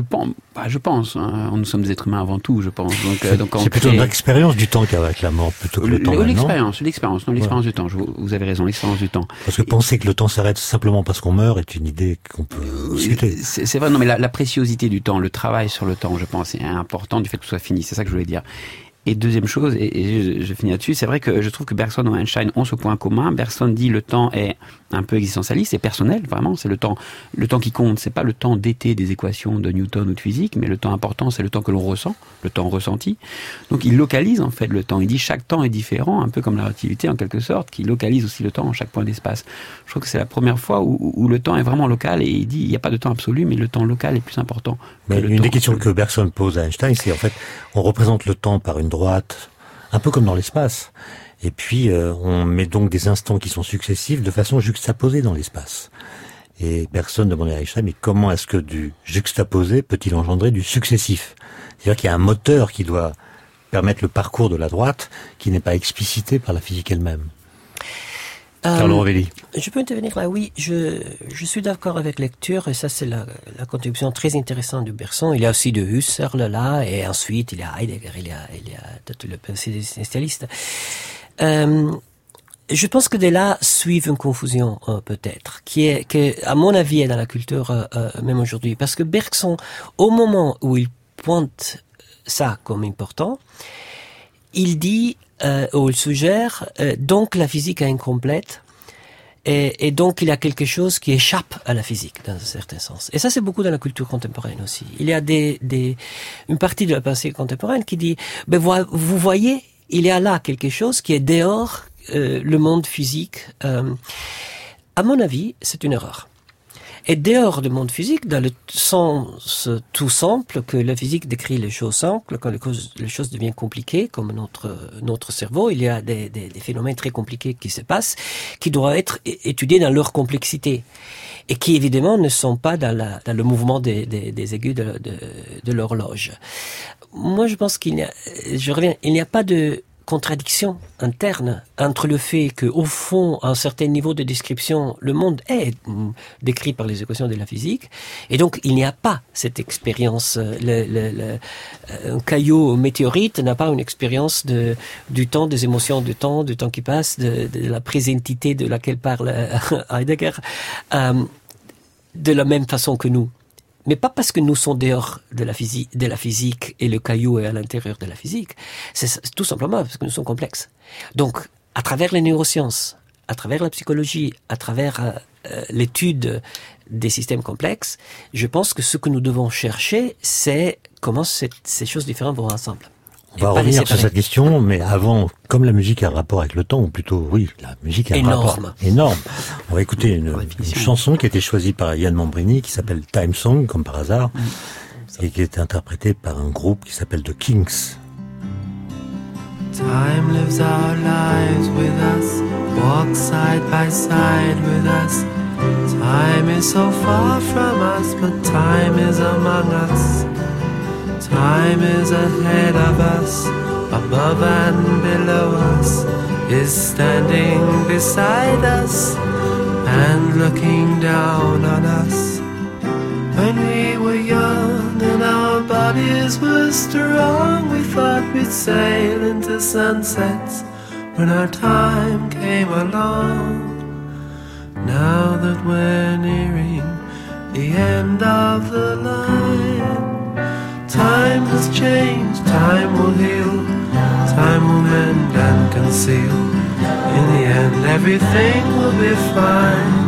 Je pense. Hein. Nous sommes des êtres humains avant tout, je pense. Donc c'est plutôt l'expérience du temps qui a avec la mort, plutôt que le temps. L'expérience du temps. Vous avez raison, l'expérience du temps. Parce que penser que le temps s'arrête simplement parce qu'on meurt est une idée qu'on peut discuter. C'est vrai, non, mais la préciosité du temps, le travail sur le temps, je pense, est important du fait que ce soit fini. C'est ça que je voulais dire. Et deuxième chose, et je finis là-dessus, c'est vrai que je trouve que Bergson et Einstein ont ce point commun. Bergson dit le temps est un peu existentialiste et personnel, vraiment. C'est le temps qui compte. C'est pas le temps d'été des équations de Newton ou de physique, mais le temps important, c'est le temps que l'on ressent, le temps ressenti. Donc il localise en fait le temps. Il dit chaque temps est différent, un peu comme la relativité en quelque sorte, qui localise aussi le temps en chaque point d'espace. Je trouve que c'est la première fois où le temps est vraiment local, et il dit il n'y a pas de temps absolu, mais le temps local est plus important. Mais une des questions que Bergson pose à Einstein, c'est en fait, on représente le temps par une droite, un peu comme dans l'espace. Et puis, on met donc des instants qui sont successifs de façon juxtaposée dans l'espace. Et Bergson demandait à Einstein, mais comment est-ce que du juxtaposé peut-il engendrer du successif ? C'est-à-dire qu'il y a un moteur qui doit permettre le parcours de la droite qui n'est pas explicité par la physique elle-même. Carlo Rovelli. Je peux intervenir là, oui. Je suis d'accord avec lecture, et ça c'est la contribution très intéressante de Bergson. Il y a aussi de Husserl là, et ensuite il y a Heidegger, il y a tout le pensée des essentialistes. Je pense que de là suivent une confusion peut-être, qui à mon avis est dans la culture même aujourd'hui, parce que Bergson, au moment où il pointe ça comme important, il dit ou il suggère donc la physique est incomplète, et donc il y a quelque chose qui échappe à la physique dans un certain sens. Et ça c'est beaucoup dans la culture contemporaine aussi. Il y a une partie de la pensée contemporaine qui dit vous voyez, il y a là quelque chose qui est dehors le monde physique. À mon avis, c'est une erreur. Et dehors du monde physique, dans le sens tout simple que la physique décrit les choses simples, quand les choses deviennent compliquées, comme notre cerveau, il y a des phénomènes très compliqués qui se passent, qui doivent être étudiés dans leur complexité, et qui évidemment ne sont pas dans le mouvement des aiguilles de l'horloge. Moi, je pense il n'y a pas de contradiction interne entre le fait que, au fond, à un certain niveau de description, le monde est décrit par les équations de la physique, et donc il n'y a pas cette expérience. Un caillou météorite n'a pas une expérience du temps, des émotions du temps qui passe, de la présentité de laquelle parle Heidegger, de la même façon que nous. Mais pas parce que nous sommes dehors de la physique et le caillou est à l'intérieur de la physique. C'est tout simplement parce que nous sommes complexes. Donc, à travers les neurosciences, à travers la psychologie, à travers l'étude des systèmes complexes, je pense que ce que nous devons chercher, c'est comment ces choses différentes vont ensemble. On va revenir sur cette question, mais avant, comme la musique a un rapport avec le temps, ou plutôt, oui, la musique a un rapport énorme. On va écouter une chanson qui a été choisie par Yann Mombrini, qui s'appelle Time Song, comme par hasard, et qui est interprétée par un groupe qui s'appelle The Kings. Time lives our lives with us, walks side by side with us. Time is so far from us, but time is among us. Time is ahead of us, above and below us. is standing beside us and looking down on us. When we were young and our bodies were strong, we thought we'd sail into sunsets when our time came along. Now that we're nearing the end of the line, time has changed, time will heal, time will mend and conceal. In the end everything will be fine.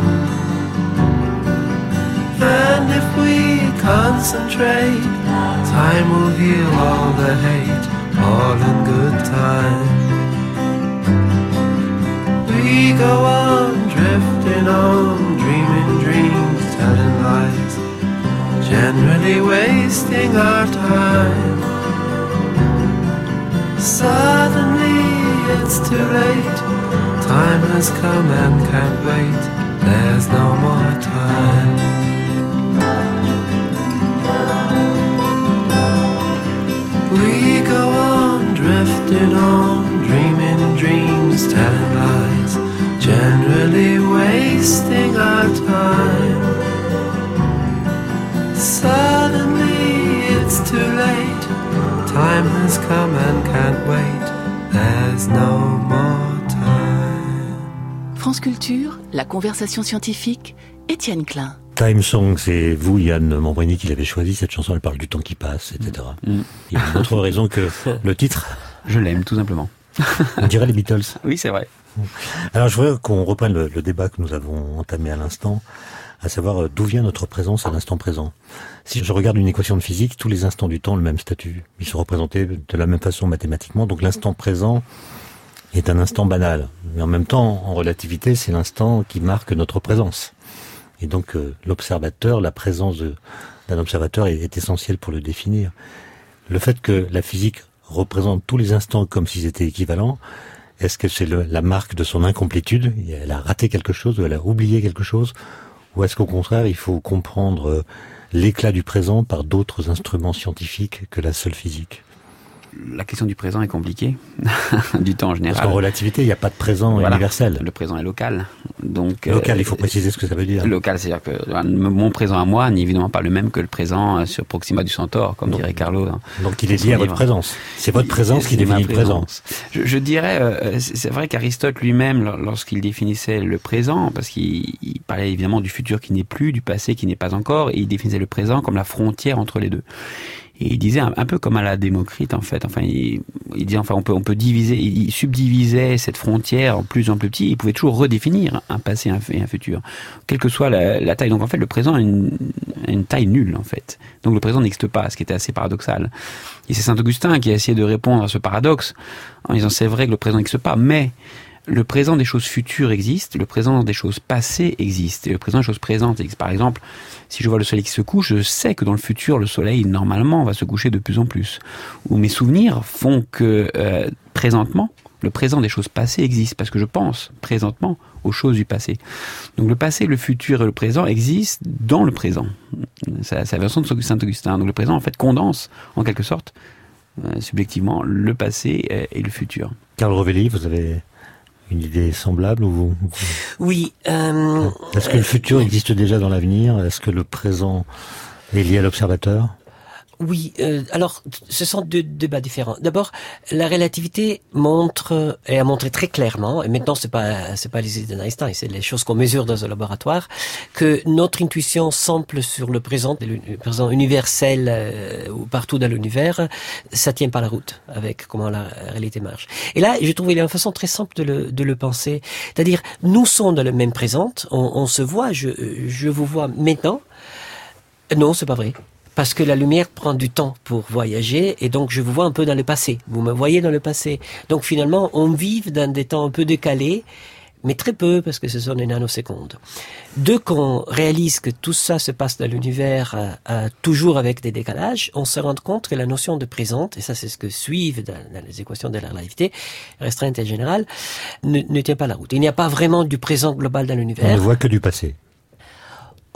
And if we concentrate, time will heal all the hate, all in good time. We go on, drifting on, dreaming dreams, telling lies, generally wasting our time. Suddenly it's too late, time has come and can't wait, there's no more time. We go on, drifting on, dreaming dreams, telling lies, generally wasting our time. Suddenly it's too late, time has come and can't wait, there's no more time. France Culture, la conversation scientifique, Étienne Klein. Time Song, c'est vous, Yann Mambreni, qui l'avez choisi. Cette chanson, elle parle du temps qui passe, etc. Il y a une autre raison que le titre. Je l'aime, tout simplement. On dirait les Beatles. Oui, c'est vrai. Alors, je voudrais qu'on reprenne le débat que nous avons entamé à l'instant, à savoir d'où vient notre présence à l'instant présent. Si je regarde une équation de physique, tous les instants du temps ont le même statut. Ils sont représentés de la même façon mathématiquement. Donc, l'instant présent est un instant banal. Mais en même temps, en relativité, c'est l'instant qui marque notre présence. Et donc l'observateur, la présence d'un observateur est essentielle pour le définir. Le fait que la physique représente tous les instants comme s'ils étaient équivalents, est-ce que c'est la marque de son incomplétude? Elle a raté quelque chose, ou elle a oublié quelque chose? Ou est-ce qu'au contraire, il faut comprendre l'éclat du présent par d'autres instruments scientifiques que la seule physique? La question du présent est compliquée, du temps en général. Parce qu'en relativité, il n'y a pas de présent universel. Le présent est local. Donc, local, il faut préciser ce que ça veut dire. Local, c'est-à-dire que mon présent à moi n'est évidemment pas le même que le présent sur Proxima du Centaure, comme dirait Carlo. Donc il est lié à votre présence. C'est votre présence qui définit le présent. Je dirais, c'est vrai qu'Aristote lui-même, lorsqu'il définissait le présent, parce qu'il parlait évidemment du futur qui n'est plus, du passé qui n'est pas encore, et il définissait le présent comme la frontière entre les deux. Et il disait un peu comme à la Démocrite en fait. Enfin, il disait on peut diviser. Il subdivisait cette frontière en plus petit. Il pouvait toujours redéfinir un passé et un futur, quelle que soit la taille. Donc en fait, le présent a une taille nulle en fait. Donc le présent n'existe pas, ce qui était assez paradoxal. Et c'est Saint Augustin qui a essayé de répondre à ce paradoxe en disant c'est vrai que le présent n'existe pas, mais le présent des choses futures existe, le présent des choses passées existe, et le présent des choses présentes existe. Par exemple, si je vois le soleil qui se couche, je sais que dans le futur, le soleil, normalement, va se coucher de plus en plus. Ou mes souvenirs font que, présentement, le présent des choses passées existe, parce que je pense, présentement, aux choses du passé. Donc le passé, le futur et le présent existent dans le présent. C'est la version de Saint Augustin. Donc le présent, en fait, condense, en quelque sorte, subjectivement, le passé et le futur. Carl Rovelli, vous avez une idée semblable ou Oui. Est-ce que le futur existe déjà dans l'avenir? Est-ce que le présent est lié à l'observateur? Oui, alors ce sont deux débats différents. D'abord, la relativité montre et a montré très clairement, et maintenant c'est pas les idées d'Einstein, c'est les choses qu'on mesure dans un laboratoire, que notre intuition simple sur le présent universel ou partout dans l'univers, ça tient pas la route avec comment la réalité marche. Et là, je trouve qu'il y a une façon très simple de le penser, c'est-à-dire nous sommes dans le même présent, on se voit, je vous vois maintenant. Non, c'est pas vrai. Parce que la lumière prend du temps pour voyager, et donc je vous vois un peu dans le passé. Vous me voyez dans le passé. Donc finalement, on vit dans des temps un peu décalés, mais très peu, parce que ce sont des nanosecondes. Dès qu'on réalise que tout ça se passe dans l'univers toujours avec des décalages, on se rend compte que la notion de présent, et ça c'est ce que suivent dans les équations de la relativité, restreinte et générale, ne tient pas la route. Il n'y a pas vraiment du présent global dans l'univers. On ne voit que du passé.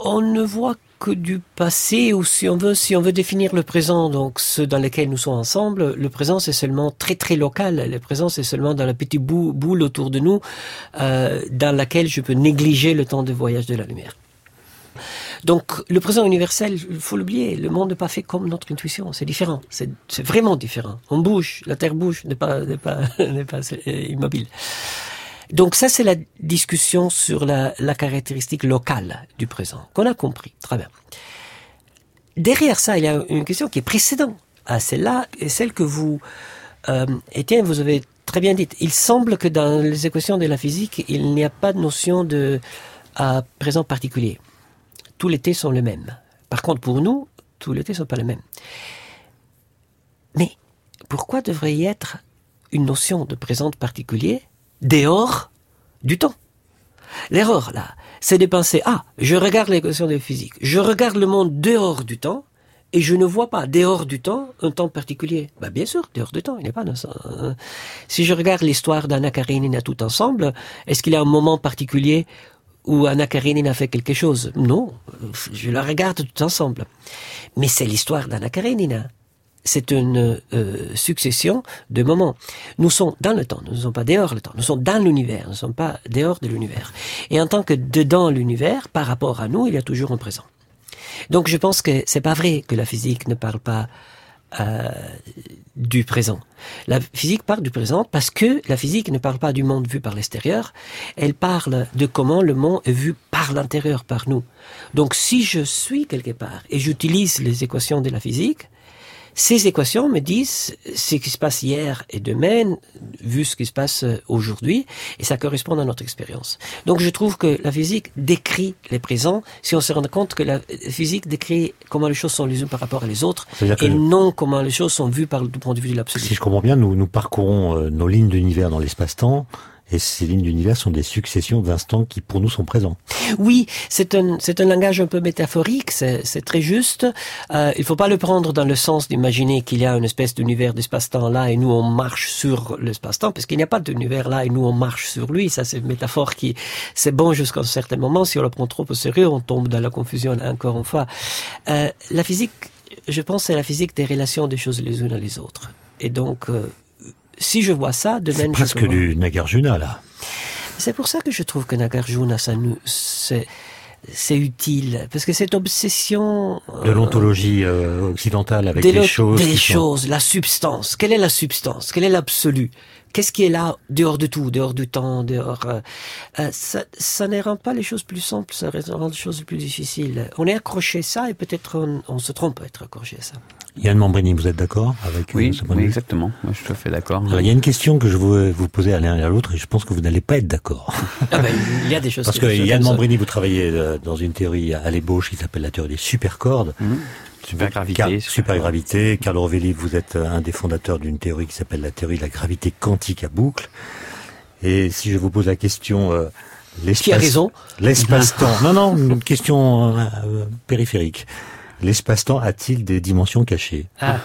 On ne voit que du passé, ou si on veut définir le présent, donc ceux dans lesquels nous sommes ensemble, le présent c'est seulement très très local. Le présent c'est seulement dans la petite boule autour de nous, dans laquelle je peux négliger le temps de voyage de la lumière. Donc, le présent universel, il faut l'oublier. Le monde n'est pas fait comme notre intuition. C'est différent. C'est vraiment différent. On bouge. La Terre bouge, n'est pas immobile. Donc, ça, c'est la discussion sur la caractéristique locale du présent, qu'on a compris. Très bien. Derrière ça, il y a une question qui est précédente à celle-là, et celle que vous, Étienne, vous avez très bien dite. Il semble que dans les équations de la physique, il n'y a pas de notion de présent particulier. Tous les T sont les mêmes. Par contre, pour nous, tous les T ne sont pas les mêmes. Mais pourquoi devrait y être une notion de présent particulier dehors du temps? L'erreur, là, c'est de penser, je regarde l'équation de physique, je regarde le monde dehors du temps, et je ne vois pas dehors du temps un temps particulier. Bien sûr, dehors du temps, il n'est pas dans ça. Si je regarde l'histoire d'Anna Karénina tout ensemble, est-ce qu'il y a un moment particulier où Anna Karénina fait quelque chose? Non, je la regarde tout ensemble. Mais c'est l'histoire d'Anna Karénina. C'est une succession de moments. Nous sommes dans le temps, nous ne sommes pas dehors le temps. Nous sommes dans l'univers, nous ne sommes pas dehors de l'univers. Et en tant que dedans l'univers, par rapport à nous, il y a toujours un présent. Donc je pense que c'est pas vrai que la physique ne parle pas du présent. La physique parle du présent parce que la physique ne parle pas du monde vu par l'extérieur, elle parle de comment le monde est vu par l'intérieur, par nous. Donc si je suis quelque part et j'utilise les équations de la physique, ces équations me disent ce qui se passe hier et demain, vu ce qui se passe aujourd'hui, et ça correspond à notre expérience. Donc je trouve que la physique décrit les présents, si on se rend compte que la physique décrit comment les choses sont les unes par rapport à les autres, et non comment les choses sont vues du point de vue de l'absolu. Si je comprends bien, nous parcourons nos lignes d'univers dans l'espace-temps, et ces lignes d'univers sont des successions d'instants qui, pour nous, sont présents. Oui, c'est un langage un peu métaphorique, c'est très juste. Il faut pas le prendre dans le sens d'imaginer qu'il y a une espèce d'univers d'espace-temps là et nous on marche sur l'espace-temps, parce qu'il n'y a pas d'univers là et nous on marche sur lui. Ça, c'est une métaphore c'est bon jusqu'à un certain moment. Si on le prend trop au sérieux, on tombe dans la confusion encore une fois. La physique, je pense, c'est la physique des relations des choses les unes à les autres. Et donc, si je vois ça, de même... C'est presque du Nagarjuna, là. C'est pour ça que je trouve que Nagarjuna, c'est utile. Parce que cette obsession... de l'ontologie occidentale avec les choses... Des choses, la substance. Quelle est la substance? Quel est l'absolu? Qu'est-ce qui est là, dehors de tout, dehors du temps, dehors... ça ne rend pas les choses plus simples, ça rend les choses plus difficiles. On est accroché à ça et peut-être on se trompe à être accroché à ça. Yann Mambrini, vous êtes d'accord avec ce point de vue? Exactement. Moi, je suis tout à fait d'accord. Alors, il y a une question que je veux vous poser à l'un et à l'autre, et je pense que vous n'allez pas être d'accord. Il y a des choses... Parce que Yann Mambrini, vous travaillez dans une théorie à l'ébauche qui s'appelle la théorie des supercordes. Supergravité. Carlo Rovelli, vous êtes un des fondateurs d'une théorie qui s'appelle la théorie de la gravité quantique à boucle. Et si je vous pose la question... Qui a raison? L'espace-temps. Non, une question périphérique. L'espace-temps a-t-il des dimensions cachées?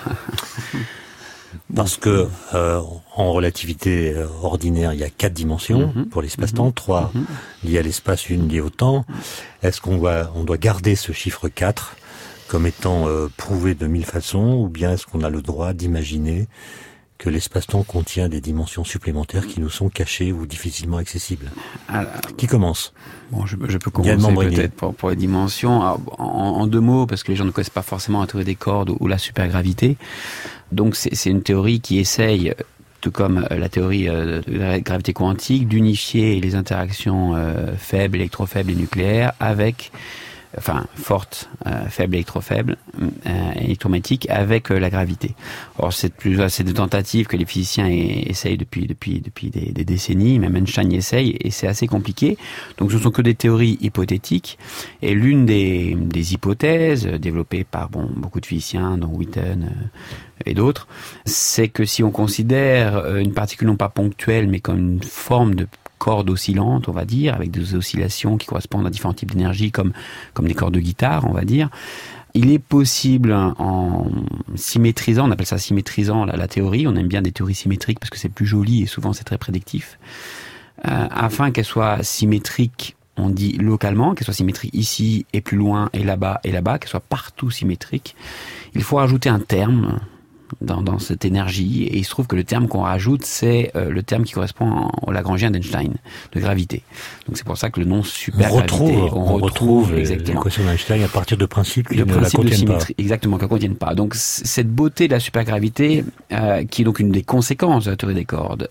Parce que en relativité ordinaire, il y a 4 dimensions pour l'espace-temps, 3 liées à l'espace, 1 liée au temps. Est-ce qu'on doit garder ce chiffre 4 comme étant prouvé de 1000 façons, ou bien est-ce qu'on a le droit d'imaginer que l'espace-temps contient des dimensions supplémentaires qui nous sont cachées ou difficilement accessibles? Qui commence? Bon, je peux commencer peut-être pour les dimensions. Alors, en 2 mots, parce que les gens ne connaissent pas forcément la théorie des cordes ou la supergravité. Donc c'est une théorie qui essaye, tout comme la théorie de la gravité quantique, d'unifier les interactions faibles, électrofaibles et nucléaires avec... forte, faible, électrofaible, électromagnétique avec la gravité. Or, c'est des tentatives que les physiciens essayent depuis des décennies, même Einstein y essaye, et c'est assez compliqué. Donc, ce ne sont que des théories hypothétiques, et l'une des hypothèses développées par beaucoup de physiciens, dont Witten et d'autres, c'est que si on considère une particule non pas ponctuelle, mais comme une forme de cordes oscillantes, on va dire, avec des oscillations qui correspondent à différents types d'énergie, comme des cordes de guitare, on va dire. Il est possible, en symétrisant, on appelle ça symétrisant la théorie, on aime bien des théories symétriques parce que c'est plus joli et souvent c'est très prédictif, afin qu'elle soit symétrique on dit localement, qu'elle soit symétrique ici et plus loin et là-bas, qu'elle soit partout symétrique. Il faut rajouter un terme dans cette énergie, et il se trouve que le terme qu'on rajoute, c'est le terme qui correspond au Lagrangien d'Einstein, de gravité. Donc c'est pour ça que le nom supergravité, on retrouve exactement l'équation d'Einstein à partir de principes qui ne la principe de contiennent pas. symétrie, exactement, qui ne contiennent pas. Donc cette beauté de la supergravité, qui est donc une des conséquences de la théorie des cordes,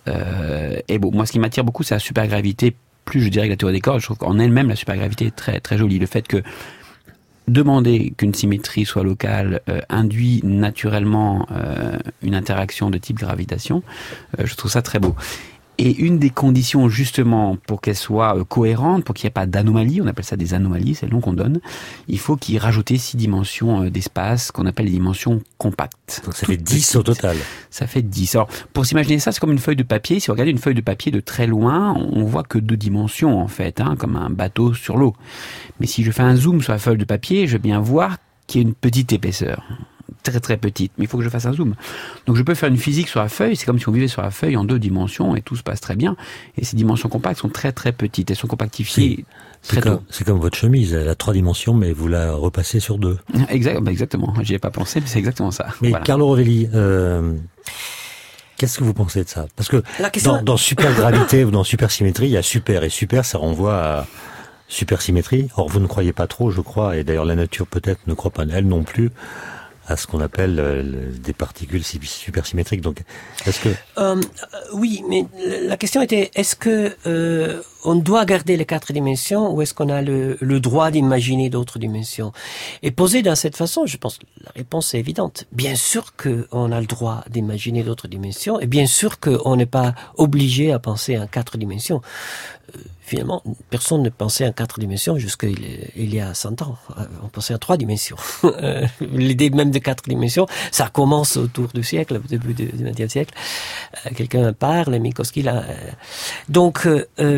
et bon, moi ce qui m'attire beaucoup, c'est la supergravité. Plus je dirais que la théorie des cordes, je trouve qu'en elle-même la supergravité est très très jolie. Le fait que demander qu'une symétrie soit locale induit naturellement une interaction de type gravitation, je trouve ça très beau. Et une des conditions justement pour qu'elle soit cohérente, pour qu'il n'y ait pas d'anomalie, on appelle ça des anomalies, c'est le nom qu'on donne, il faut qu'il y ait rajouté 6 dimensions d'espace qu'on appelle les dimensions compactes. Donc ça fait 10 au total. Ça fait 10. Alors pour s'imaginer ça, c'est comme une feuille de papier. Si vous regardez une feuille de papier de très loin, on voit que 2 dimensions en fait, comme un bateau sur l'eau. Mais si je fais un zoom sur la feuille de papier, je vais bien voir qu'il y a une petite épaisseur. Très très petite, mais il faut que je fasse un zoom. Donc je peux faire une physique sur la feuille, c'est comme si on vivait sur la feuille en 2 dimensions et tout se passe très bien. Et ces dimensions compactes sont très très petites, elles sont compactifiées très tôt. C'est comme votre chemise, elle a 3 dimensions, mais vous la repassez sur 2. Exactement, j'y ai pas pensé, mais c'est exactement ça. Mais voilà. Carlo Rovelli, qu'est-ce que vous pensez de ça? Parce que dans supergravité ou dans supersymétrie, il y a super, et super, ça renvoie à supersymétrie. Or vous ne croyez pas trop, je crois, et d'ailleurs la nature peut-être ne croit pas, elle non plus, à ce qu'on appelle des particules supersymétriques. Donc, est-ce que... Oui, mais la question était, est-ce que on doit garder les 4 dimensions ou est-ce qu'on a le droit d'imaginer d'autres dimensions? Et posé dans cette façon, je pense que la réponse est évidente. Bien sûr qu'on a le droit d'imaginer d'autres dimensions et bien sûr qu'on n'est pas obligé à penser en 4 dimensions. Finalement, personne ne pensait en 4 dimensions jusqu'il y a 100 ans. On pensait en 3 dimensions. L'idée même de 4 dimensions, ça commence autour du siècle, au début du XXe siècle. Quelqu'un parle, Minkowski là. Donc,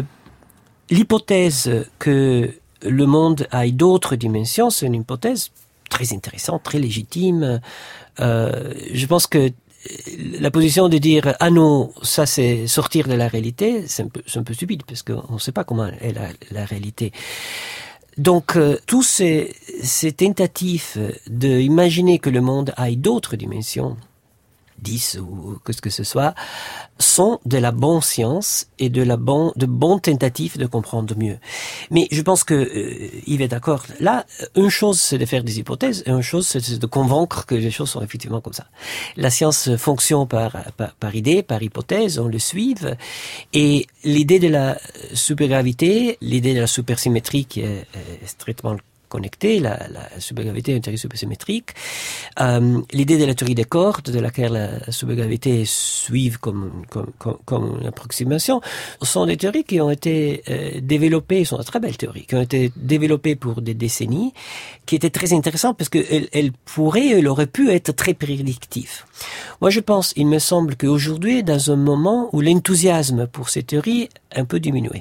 l'hypothèse que le monde ait d'autres dimensions, c'est une hypothèse très intéressante, très légitime. Je pense que la position de dire « Ah non, ça c'est sortir de la réalité », c'est un peu stupide, parce qu'on ne sait pas comment est la réalité. Donc, tous ces tentatifs d'imaginer que le monde ait d'autres dimensions, 10 ou que ce que ce soit, sont de la bonne science et de bons tentatives de comprendre mieux. Mais je pense que Yves est d'accord. Là, une chose c'est de faire des hypothèses et une chose c'est de convaincre que les choses sont effectivement comme ça. La science fonctionne par idée, par hypothèse, on le suit. Et l'idée de la supergravité, l'idée de la supersymétrie qui est strictement connectée, la supergravité est une théorie supersymétrique. L'idée de la théorie des cordes, de laquelle la supergravité suit comme une approximation, sont des théories qui ont été développées, sont de très belles théories, qui ont été développées pour des décennies, qui étaient très intéressantes parce qu'elles auraient pu être très prédictives. Moi, je pense, il me semble qu'aujourd'hui, dans un moment où l'enthousiasme pour ces théories a un peu diminué,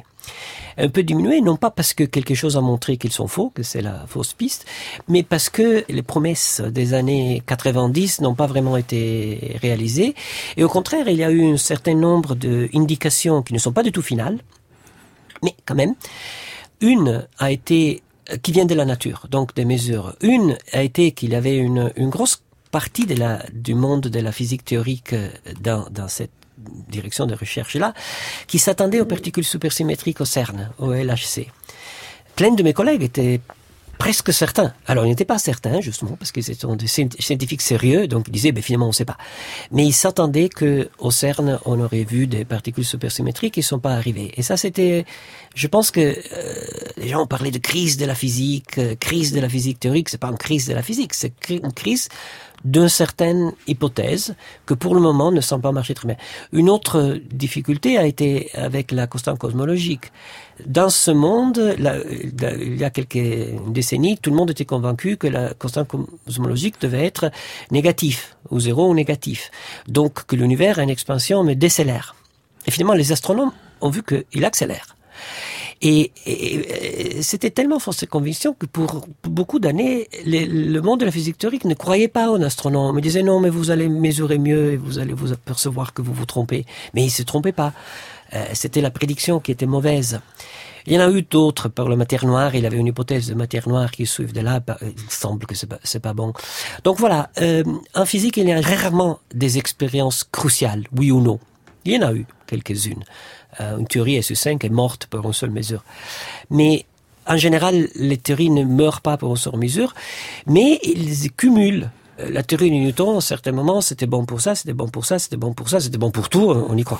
non pas parce que quelque chose a montré qu'ils sont faux, que c'est la fausse piste, mais parce que les promesses des années 90 n'ont pas vraiment été réalisées. Et au contraire, il y a eu un certain nombre d'indications qui ne sont pas du tout finales, mais quand même. Une a été, qui vient de la nature, donc des mesures. Une a été qu'il y avait une grosse partie du monde de la physique théorique dans cette direction de recherche-là, qui s'attendait aux particules supersymétriques au CERN, au LHC. Plein de mes collègues étaient presque certains. Alors, ils n'étaient pas certains, justement, parce qu'ils étaient des scientifiques sérieux, donc ils disaient, finalement, on ne sait pas. Mais ils s'attendaient qu'au CERN, on aurait vu des particules supersymétriques qui ne sont pas arrivées. Et ça, c'était... Je pense que les gens ont parlé de crise de la physique théorique. C'est pas une crise de la physique, c'est une crise d'une certaine hypothèse que pour le moment ne semble pas marcher très bien. Une autre difficulté a été avec la constante cosmologique. Dans ce monde, il y a quelques décennies, tout le monde était convaincu que la constante cosmologique devait être négative, ou zéro ou négatif. Donc que l'univers a une expansion mais décélère. Et finalement, les astronomes ont vu qu'il accélère. Et c'était tellement fort cette conviction que pour beaucoup d'années, le monde de la physique théorique ne croyait pas aux astronomes. Ils disaient non, mais vous allez mesurer mieux et vous allez vous apercevoir que vous vous trompez. Mais ils se trompaient pas. C'était la prédiction qui était mauvaise. Il y en a eu d'autres par la matière noire. Il avait une hypothèse de matière noire qui suivent de là. Il semble que c'est pas bon. Donc voilà, en physique, il y a rarement des expériences cruciales, oui ou non. Il y en a eu quelques-unes. Une théorie SU5 est morte par une seule mesure. Mais en général, les théories ne meurent pas par une seule mesure, mais ils cumulent. La théorie de Newton, à certains moments, c'était bon pour ça, c'était bon pour ça, c'était bon pour ça, c'était bon pour tout, on y croit.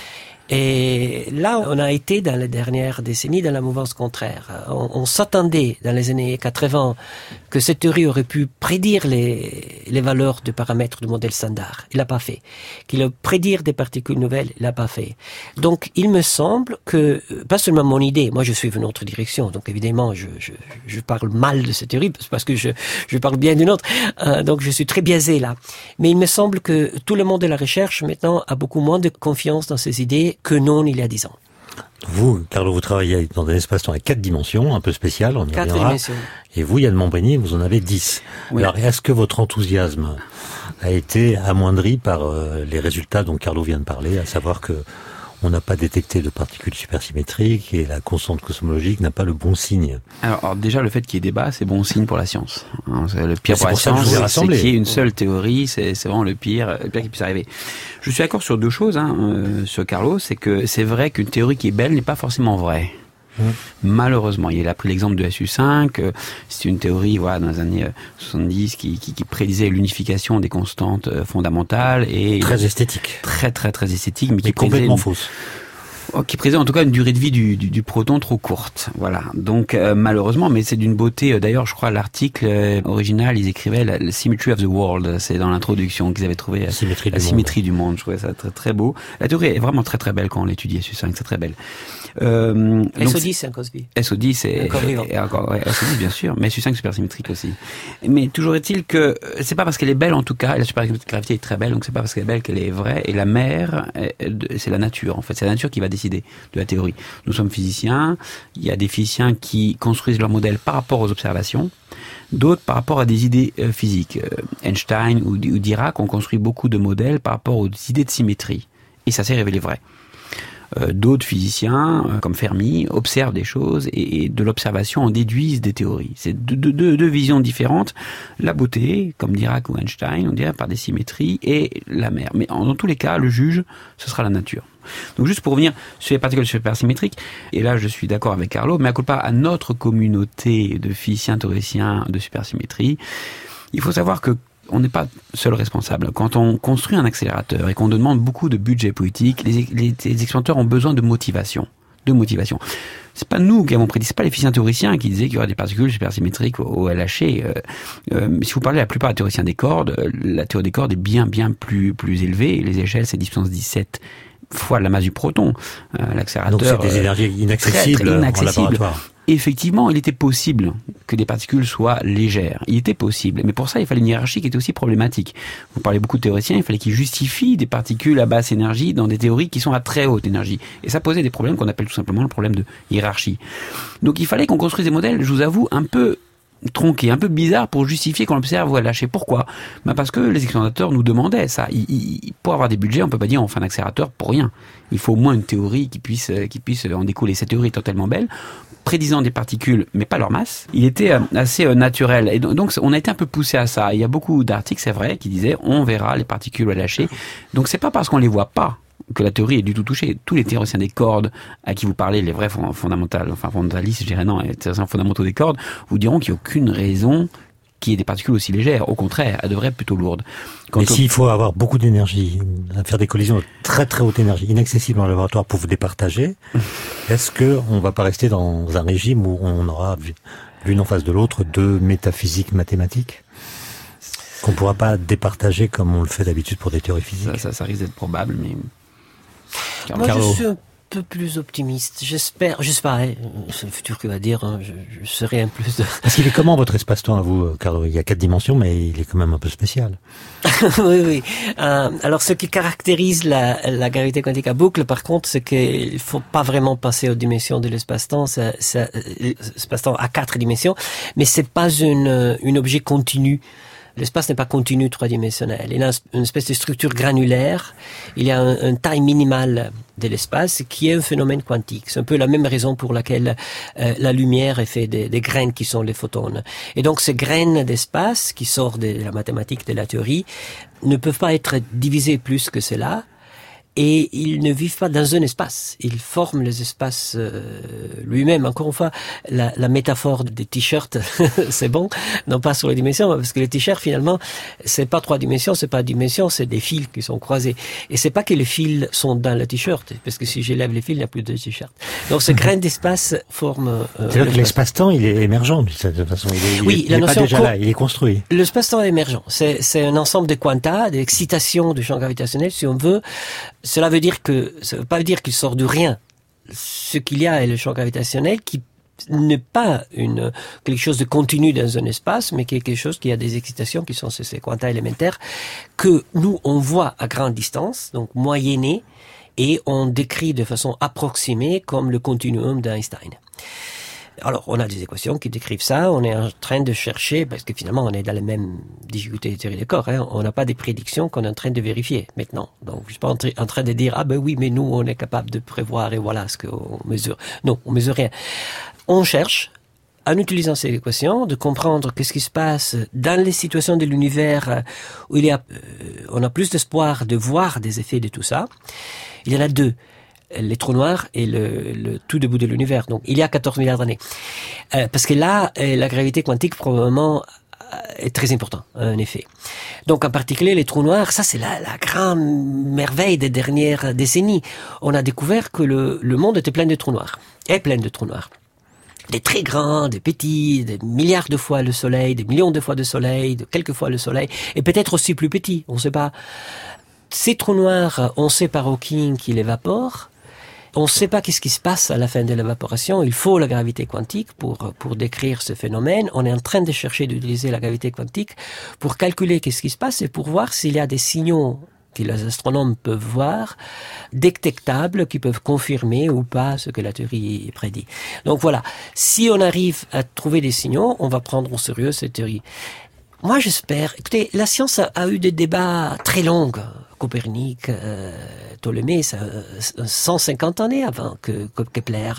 Et là, on a été dans les dernières décennies dans la mouvance contraire. On s'attendait dans les années 80 que cette théorie aurait pu prédire les valeurs de paramètres du modèle standard. Il l'a pas fait. Qu'il a prédire des particules nouvelles, il l'a pas fait. Donc, il me semble que, pas seulement mon idée, moi je suis une autre direction, donc évidemment je parle mal de cette théorie parce que je parle bien d'une autre, donc je suis très biaisé là. Mais il me semble que tout le monde de la recherche maintenant a beaucoup moins de confiance dans ces idées que non il y a 10 ans. Vous, Carlo, vous travaillez dans un espace-temps à 4 dimensions, un peu spécial, on y 4 reviendra. dimensions. Et vous, Yann Montbreny, vous en avez 10. Oui. Alors, est-ce que votre enthousiasme a été amoindri par les résultats dont Carlo vient de parler, à savoir que on n'a pas détecté de particules supersymétriques et la constante cosmologique n'a pas le bon signe? Alors déjà, le fait qu'il y ait débat, c'est bon signe pour la science. Le pire pour la ça que je science, vous ai c'est rassemblé. qu'il y ait une seule théorie, c'est vraiment le pire qui puisse arriver. Je suis d'accord sur deux choses, sur Carlo, c'est que c'est vrai qu'une théorie qui est belle n'est pas forcément vraie. Malheureusement, il a pris l'exemple de SU5, c'est une théorie dans les années 70 qui prédisait l'unification des constantes fondamentales et Très esthétique. très esthétique, mais qui complètement prédisait fausse. qui présente en tout cas une durée de vie du proton trop courte. Voilà. Donc malheureusement, mais c'est d'une beauté. D'ailleurs, je crois l'article original, ils écrivaient la Symmetry of the World. C'est dans l'introduction qu'ils avaient trouvé la symétrie du monde. Je trouvais ça très très beau. La théorie est vraiment très très belle quand on l'étudie. SU5, c'est très belle. SO10, c'est un Cosby. SO10, c'est SO10 bien sûr, mais SU5 supersymétrique aussi. Mais toujours est-il que c'est pas parce qu'elle est belle en tout cas, et la supergravité est très belle, donc c'est pas parce qu'elle est belle qu'elle est vraie. Et la mère, c'est la nature en fait, c'est la nature qui va décider de la théorie. Nous sommes physiciens, il y a des physiciens qui construisent leur modèle par rapport aux observations, d'autres par rapport à des idées physiques. Einstein ou Dirac ont construit beaucoup de modèles par rapport aux idées de symétrie, et ça s'est révélé vrai. D'autres physiciens, comme Fermi, observent des choses et de l'observation en déduisent des théories. C'est deux visions différentes. La beauté, comme Dirac ou Einstein, on dirait par des symétries, et la mer. Mais dans tous les cas, le juge, ce sera la nature. Donc juste pour revenir sur les particules supersymétriques, et là je suis d'accord avec Carlo, mais à culpa à notre communauté de physiciens théoriciens de supersymétrie, il faut savoir que on n'est pas seul responsable. Quand on construit un accélérateur et qu'on demande beaucoup de budget politique, les expérimenteurs ont besoin de motivation. C'est pas nous qui avons prédit, c'est pas les physiciens théoriciens qui disaient qu'il y aurait des particules supersymétriques au LHC. Si vous parlez à la plupart des théoriciens des cordes, la théorie des cordes est bien plus élevée. Les échelles, c'est 10 puissance 17 fois la masse du proton. L'accélérateur. Donc c'est des énergies inaccessibles en laboratoire. Effectivement, il était possible que des particules soient légères. Il était possible. Mais pour ça, il fallait une hiérarchie qui était aussi problématique. Vous parlez beaucoup de théoriciens, il fallait qu'ils justifient des particules à basse énergie dans des théories qui sont à très haute énergie. Et ça posait des problèmes qu'on appelle tout simplement le problème de hiérarchie. Donc il fallait qu'on construise des modèles, je vous avoue, un peu tronqué, un peu bizarre pour justifier qu'on observe ou à lâcher. Pourquoi? Parce que les expérimentateurs nous demandaient ça. Pour avoir des budgets, on peut pas dire on fait un accélérateur pour rien. Il faut au moins une théorie qui puisse en découler. Cette théorie étant tellement belle, prédisant des particules, mais pas leur masse, il était assez naturel. Et donc, on a été un peu poussé à ça. Il y a beaucoup d'articles, c'est vrai, qui disaient on verra les particules à lâcher. Donc, c'est pas parce qu'on les voit pas que la théorie est du tout touchée. Tous les théoriciens des cordes à qui vous parlez, les vrais fondamentalistes, je dirais non, les théoriciens fondamentaux des cordes, vous diront qu'il n'y a aucune raison qu'il y ait des particules aussi légères. Au contraire, elles devraient être plutôt lourdes. Mais s'il faut avoir beaucoup d'énergie, faire des collisions de très très haute énergie, inaccessibles en laboratoire pour vous départager, est-ce que on va pas rester dans un régime où on aura l'une en face de l'autre deux métaphysiques mathématiques qu'on pourra pas départager comme on le fait d'habitude pour des théories physiques? Ça risque d'être probable, mais... Moi, je suis un peu plus optimiste. J'espère, je sais pas, c'est le futur qui va dire, hein, je serai un plus de... Parce qu'il est comment votre espace-temps à vous? Car il y a 4 dimensions, mais il est quand même un peu spécial. Oui. Alors, ce qui caractérise la gravité quantique à boucle, par contre, c'est qu'il faut pas vraiment passer aux dimensions de l'espace-temps. L'espace-temps a 4 dimensions, mais c'est pas une objet continu. L'espace n'est pas continu 3-dimensionnel. Il a une espèce de structure granulaire. Il y a une taille minimale de l'espace qui est un phénomène quantique. C'est un peu la même raison pour laquelle la lumière est faite des graines qui sont les photons. Et donc ces graines d'espace qui sortent de la mathématique, de la théorie, ne peuvent pas être divisées plus que cela. Et ils ne vivent pas dans un espace. Ils forment les espaces lui-même. Encore une fois, la métaphore des t-shirts, c'est bon, non pas sur les dimensions, parce que les t-shirts, finalement, c'est pas 3 dimensions, c'est pas dimensions, c'est des fils qui sont croisés. Et c'est pas que les fils sont dans le t-shirt, parce que si j'élève les fils, il n'y a plus de t-shirt. Donc ce grain d'espace forme... C'est-à-dire que l'espace-temps, il est émergent, d'une certaine façon. Il est pas déjà là, il est construit. L'espace-temps est émergent. C'est un ensemble de quanta, d'excitation du champ gravitationnel, si on veut. Ça veut pas dire qu'il sort de rien. Ce qu'il y a est le champ gravitationnel qui n'est pas quelque chose de continu dans un espace, mais quelque chose qui a des excitations qui sont ces quanta élémentaires que nous, on voit à grande distance, donc moyennée, et on décrit de façon approximée comme le continuum d'Einstein. Alors, on a des équations qui décrivent ça, on est en train de chercher, parce que finalement, on est dans les mêmes difficultés de théorie des corps, hein. On n'a pas des prédictions qu'on est en train de vérifier maintenant. Donc, je suis pas en train de dire, oui, mais nous, on est capable de prévoir et voilà ce qu'on mesure. Non, on mesure rien. On cherche, en utilisant ces équations, de comprendre qu'est-ce qui se passe dans les situations de l'univers où on a plus d'espoir de voir des effets de tout ça. Il y en a 2. Les trous noirs et le tout début de l'univers. Donc, il y a 14 milliards d'années. Parce que là, la gravité quantique, probablement, est très important, en effet. Donc, en particulier, les trous noirs, ça, c'est la grande merveille des dernières décennies. On a découvert que le monde était plein de trous noirs. Est plein de trous noirs. Des très grands, des petits, des milliards de fois le Soleil, des millions de fois le Soleil, de quelques fois le Soleil, et peut-être aussi plus petits, on ne sait pas. Ces trous noirs, on sait par Hawking qu'ils évaporent. On ne sait pas qu'est-ce qui se passe à la fin de l'évaporation. Il faut la gravité quantique pour décrire ce phénomène. On est en train de chercher d'utiliser la gravité quantique pour calculer qu'est-ce qui se passe et pour voir s'il y a des signaux que les astronomes peuvent voir, détectables, qui peuvent confirmer ou pas ce que la théorie prédit. Donc voilà, si on arrive à trouver des signaux, on va prendre au sérieux cette théorie. Moi, j'espère. Écoutez, la science a eu des débats très longs. Copernic, Ptolémée, 150 années avant que Kepler,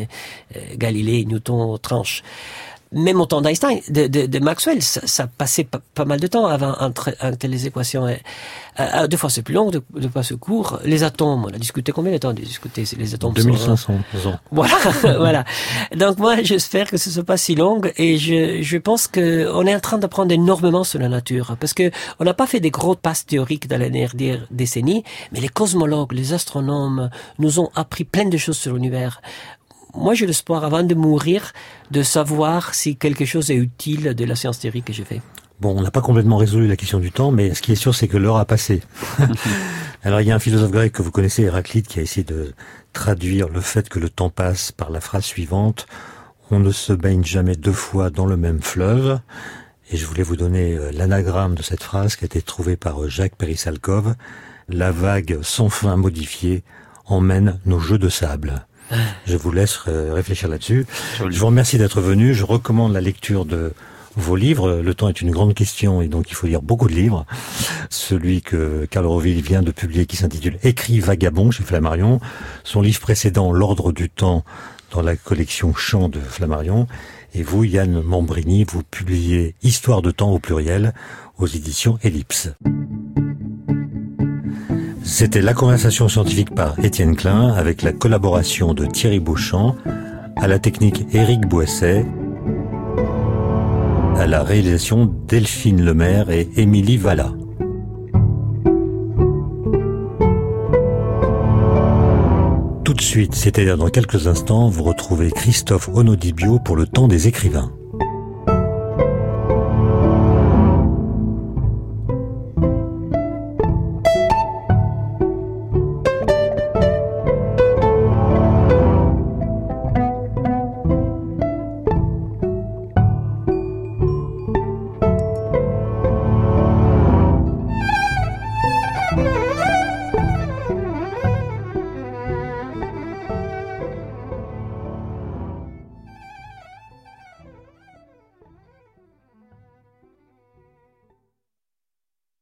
Galilée, Newton tranchent. Même au temps d'Einstein, de Maxwell, ça passait pas mal de temps avant entre les équations. Des fois c'est plus long, des fois c'est court. Les atomes, on a discuté combien de temps de discuter les atomes? 2500 ans. Voilà, voilà. Donc moi, j'espère que ce ne soit pas si long et je pense que on est en train d'apprendre énormément sur la nature parce que on n'a pas fait des gros passes théoriques dans les dernières décennies, mais les cosmologues, les astronomes nous ont appris plein de choses sur l'univers. Moi, j'ai l'espoir, avant de mourir, de savoir si quelque chose est utile de la science théorique que j'ai fait. Bon, on n'a pas complètement résolu la question du temps, mais ce qui est sûr, c'est que l'heure a passé. Alors, il y a un philosophe grec que vous connaissez, Héraclite, qui a essayé de traduire le fait que le temps passe par la phrase suivante « On ne se baigne jamais 2 fois dans le même fleuve ». Et je voulais vous donner l'anagramme de cette phrase qui a été trouvée par Jacques Perissalkov. « La vague sans fin modifiée emmène nos jeux de sable ». Je vous laisse réfléchir là-dessus. Je vous remercie d'être venu. Je recommande la lecture de vos livres. Le temps est une grande question et donc il faut lire beaucoup de livres. Celui que Carl Roville vient de publier qui s'intitule « Écrit vagabond » chez Flammarion. Son livre précédent « L'ordre du temps » dans la collection Chants de Flammarion. Et vous, Yann Mambrini, vous publiez « Histoire de temps » au pluriel aux éditions Ellipse. C'était La Conversation scientifique par Étienne Klein avec la collaboration de Thierry Beauchamp, à la technique Éric Boisset, à la réalisation Delphine Lemaire et Émilie Valla. Tout de suite, c'est-à-dire dans quelques instants, vous retrouvez Christophe Onodibio pour le temps des écrivains.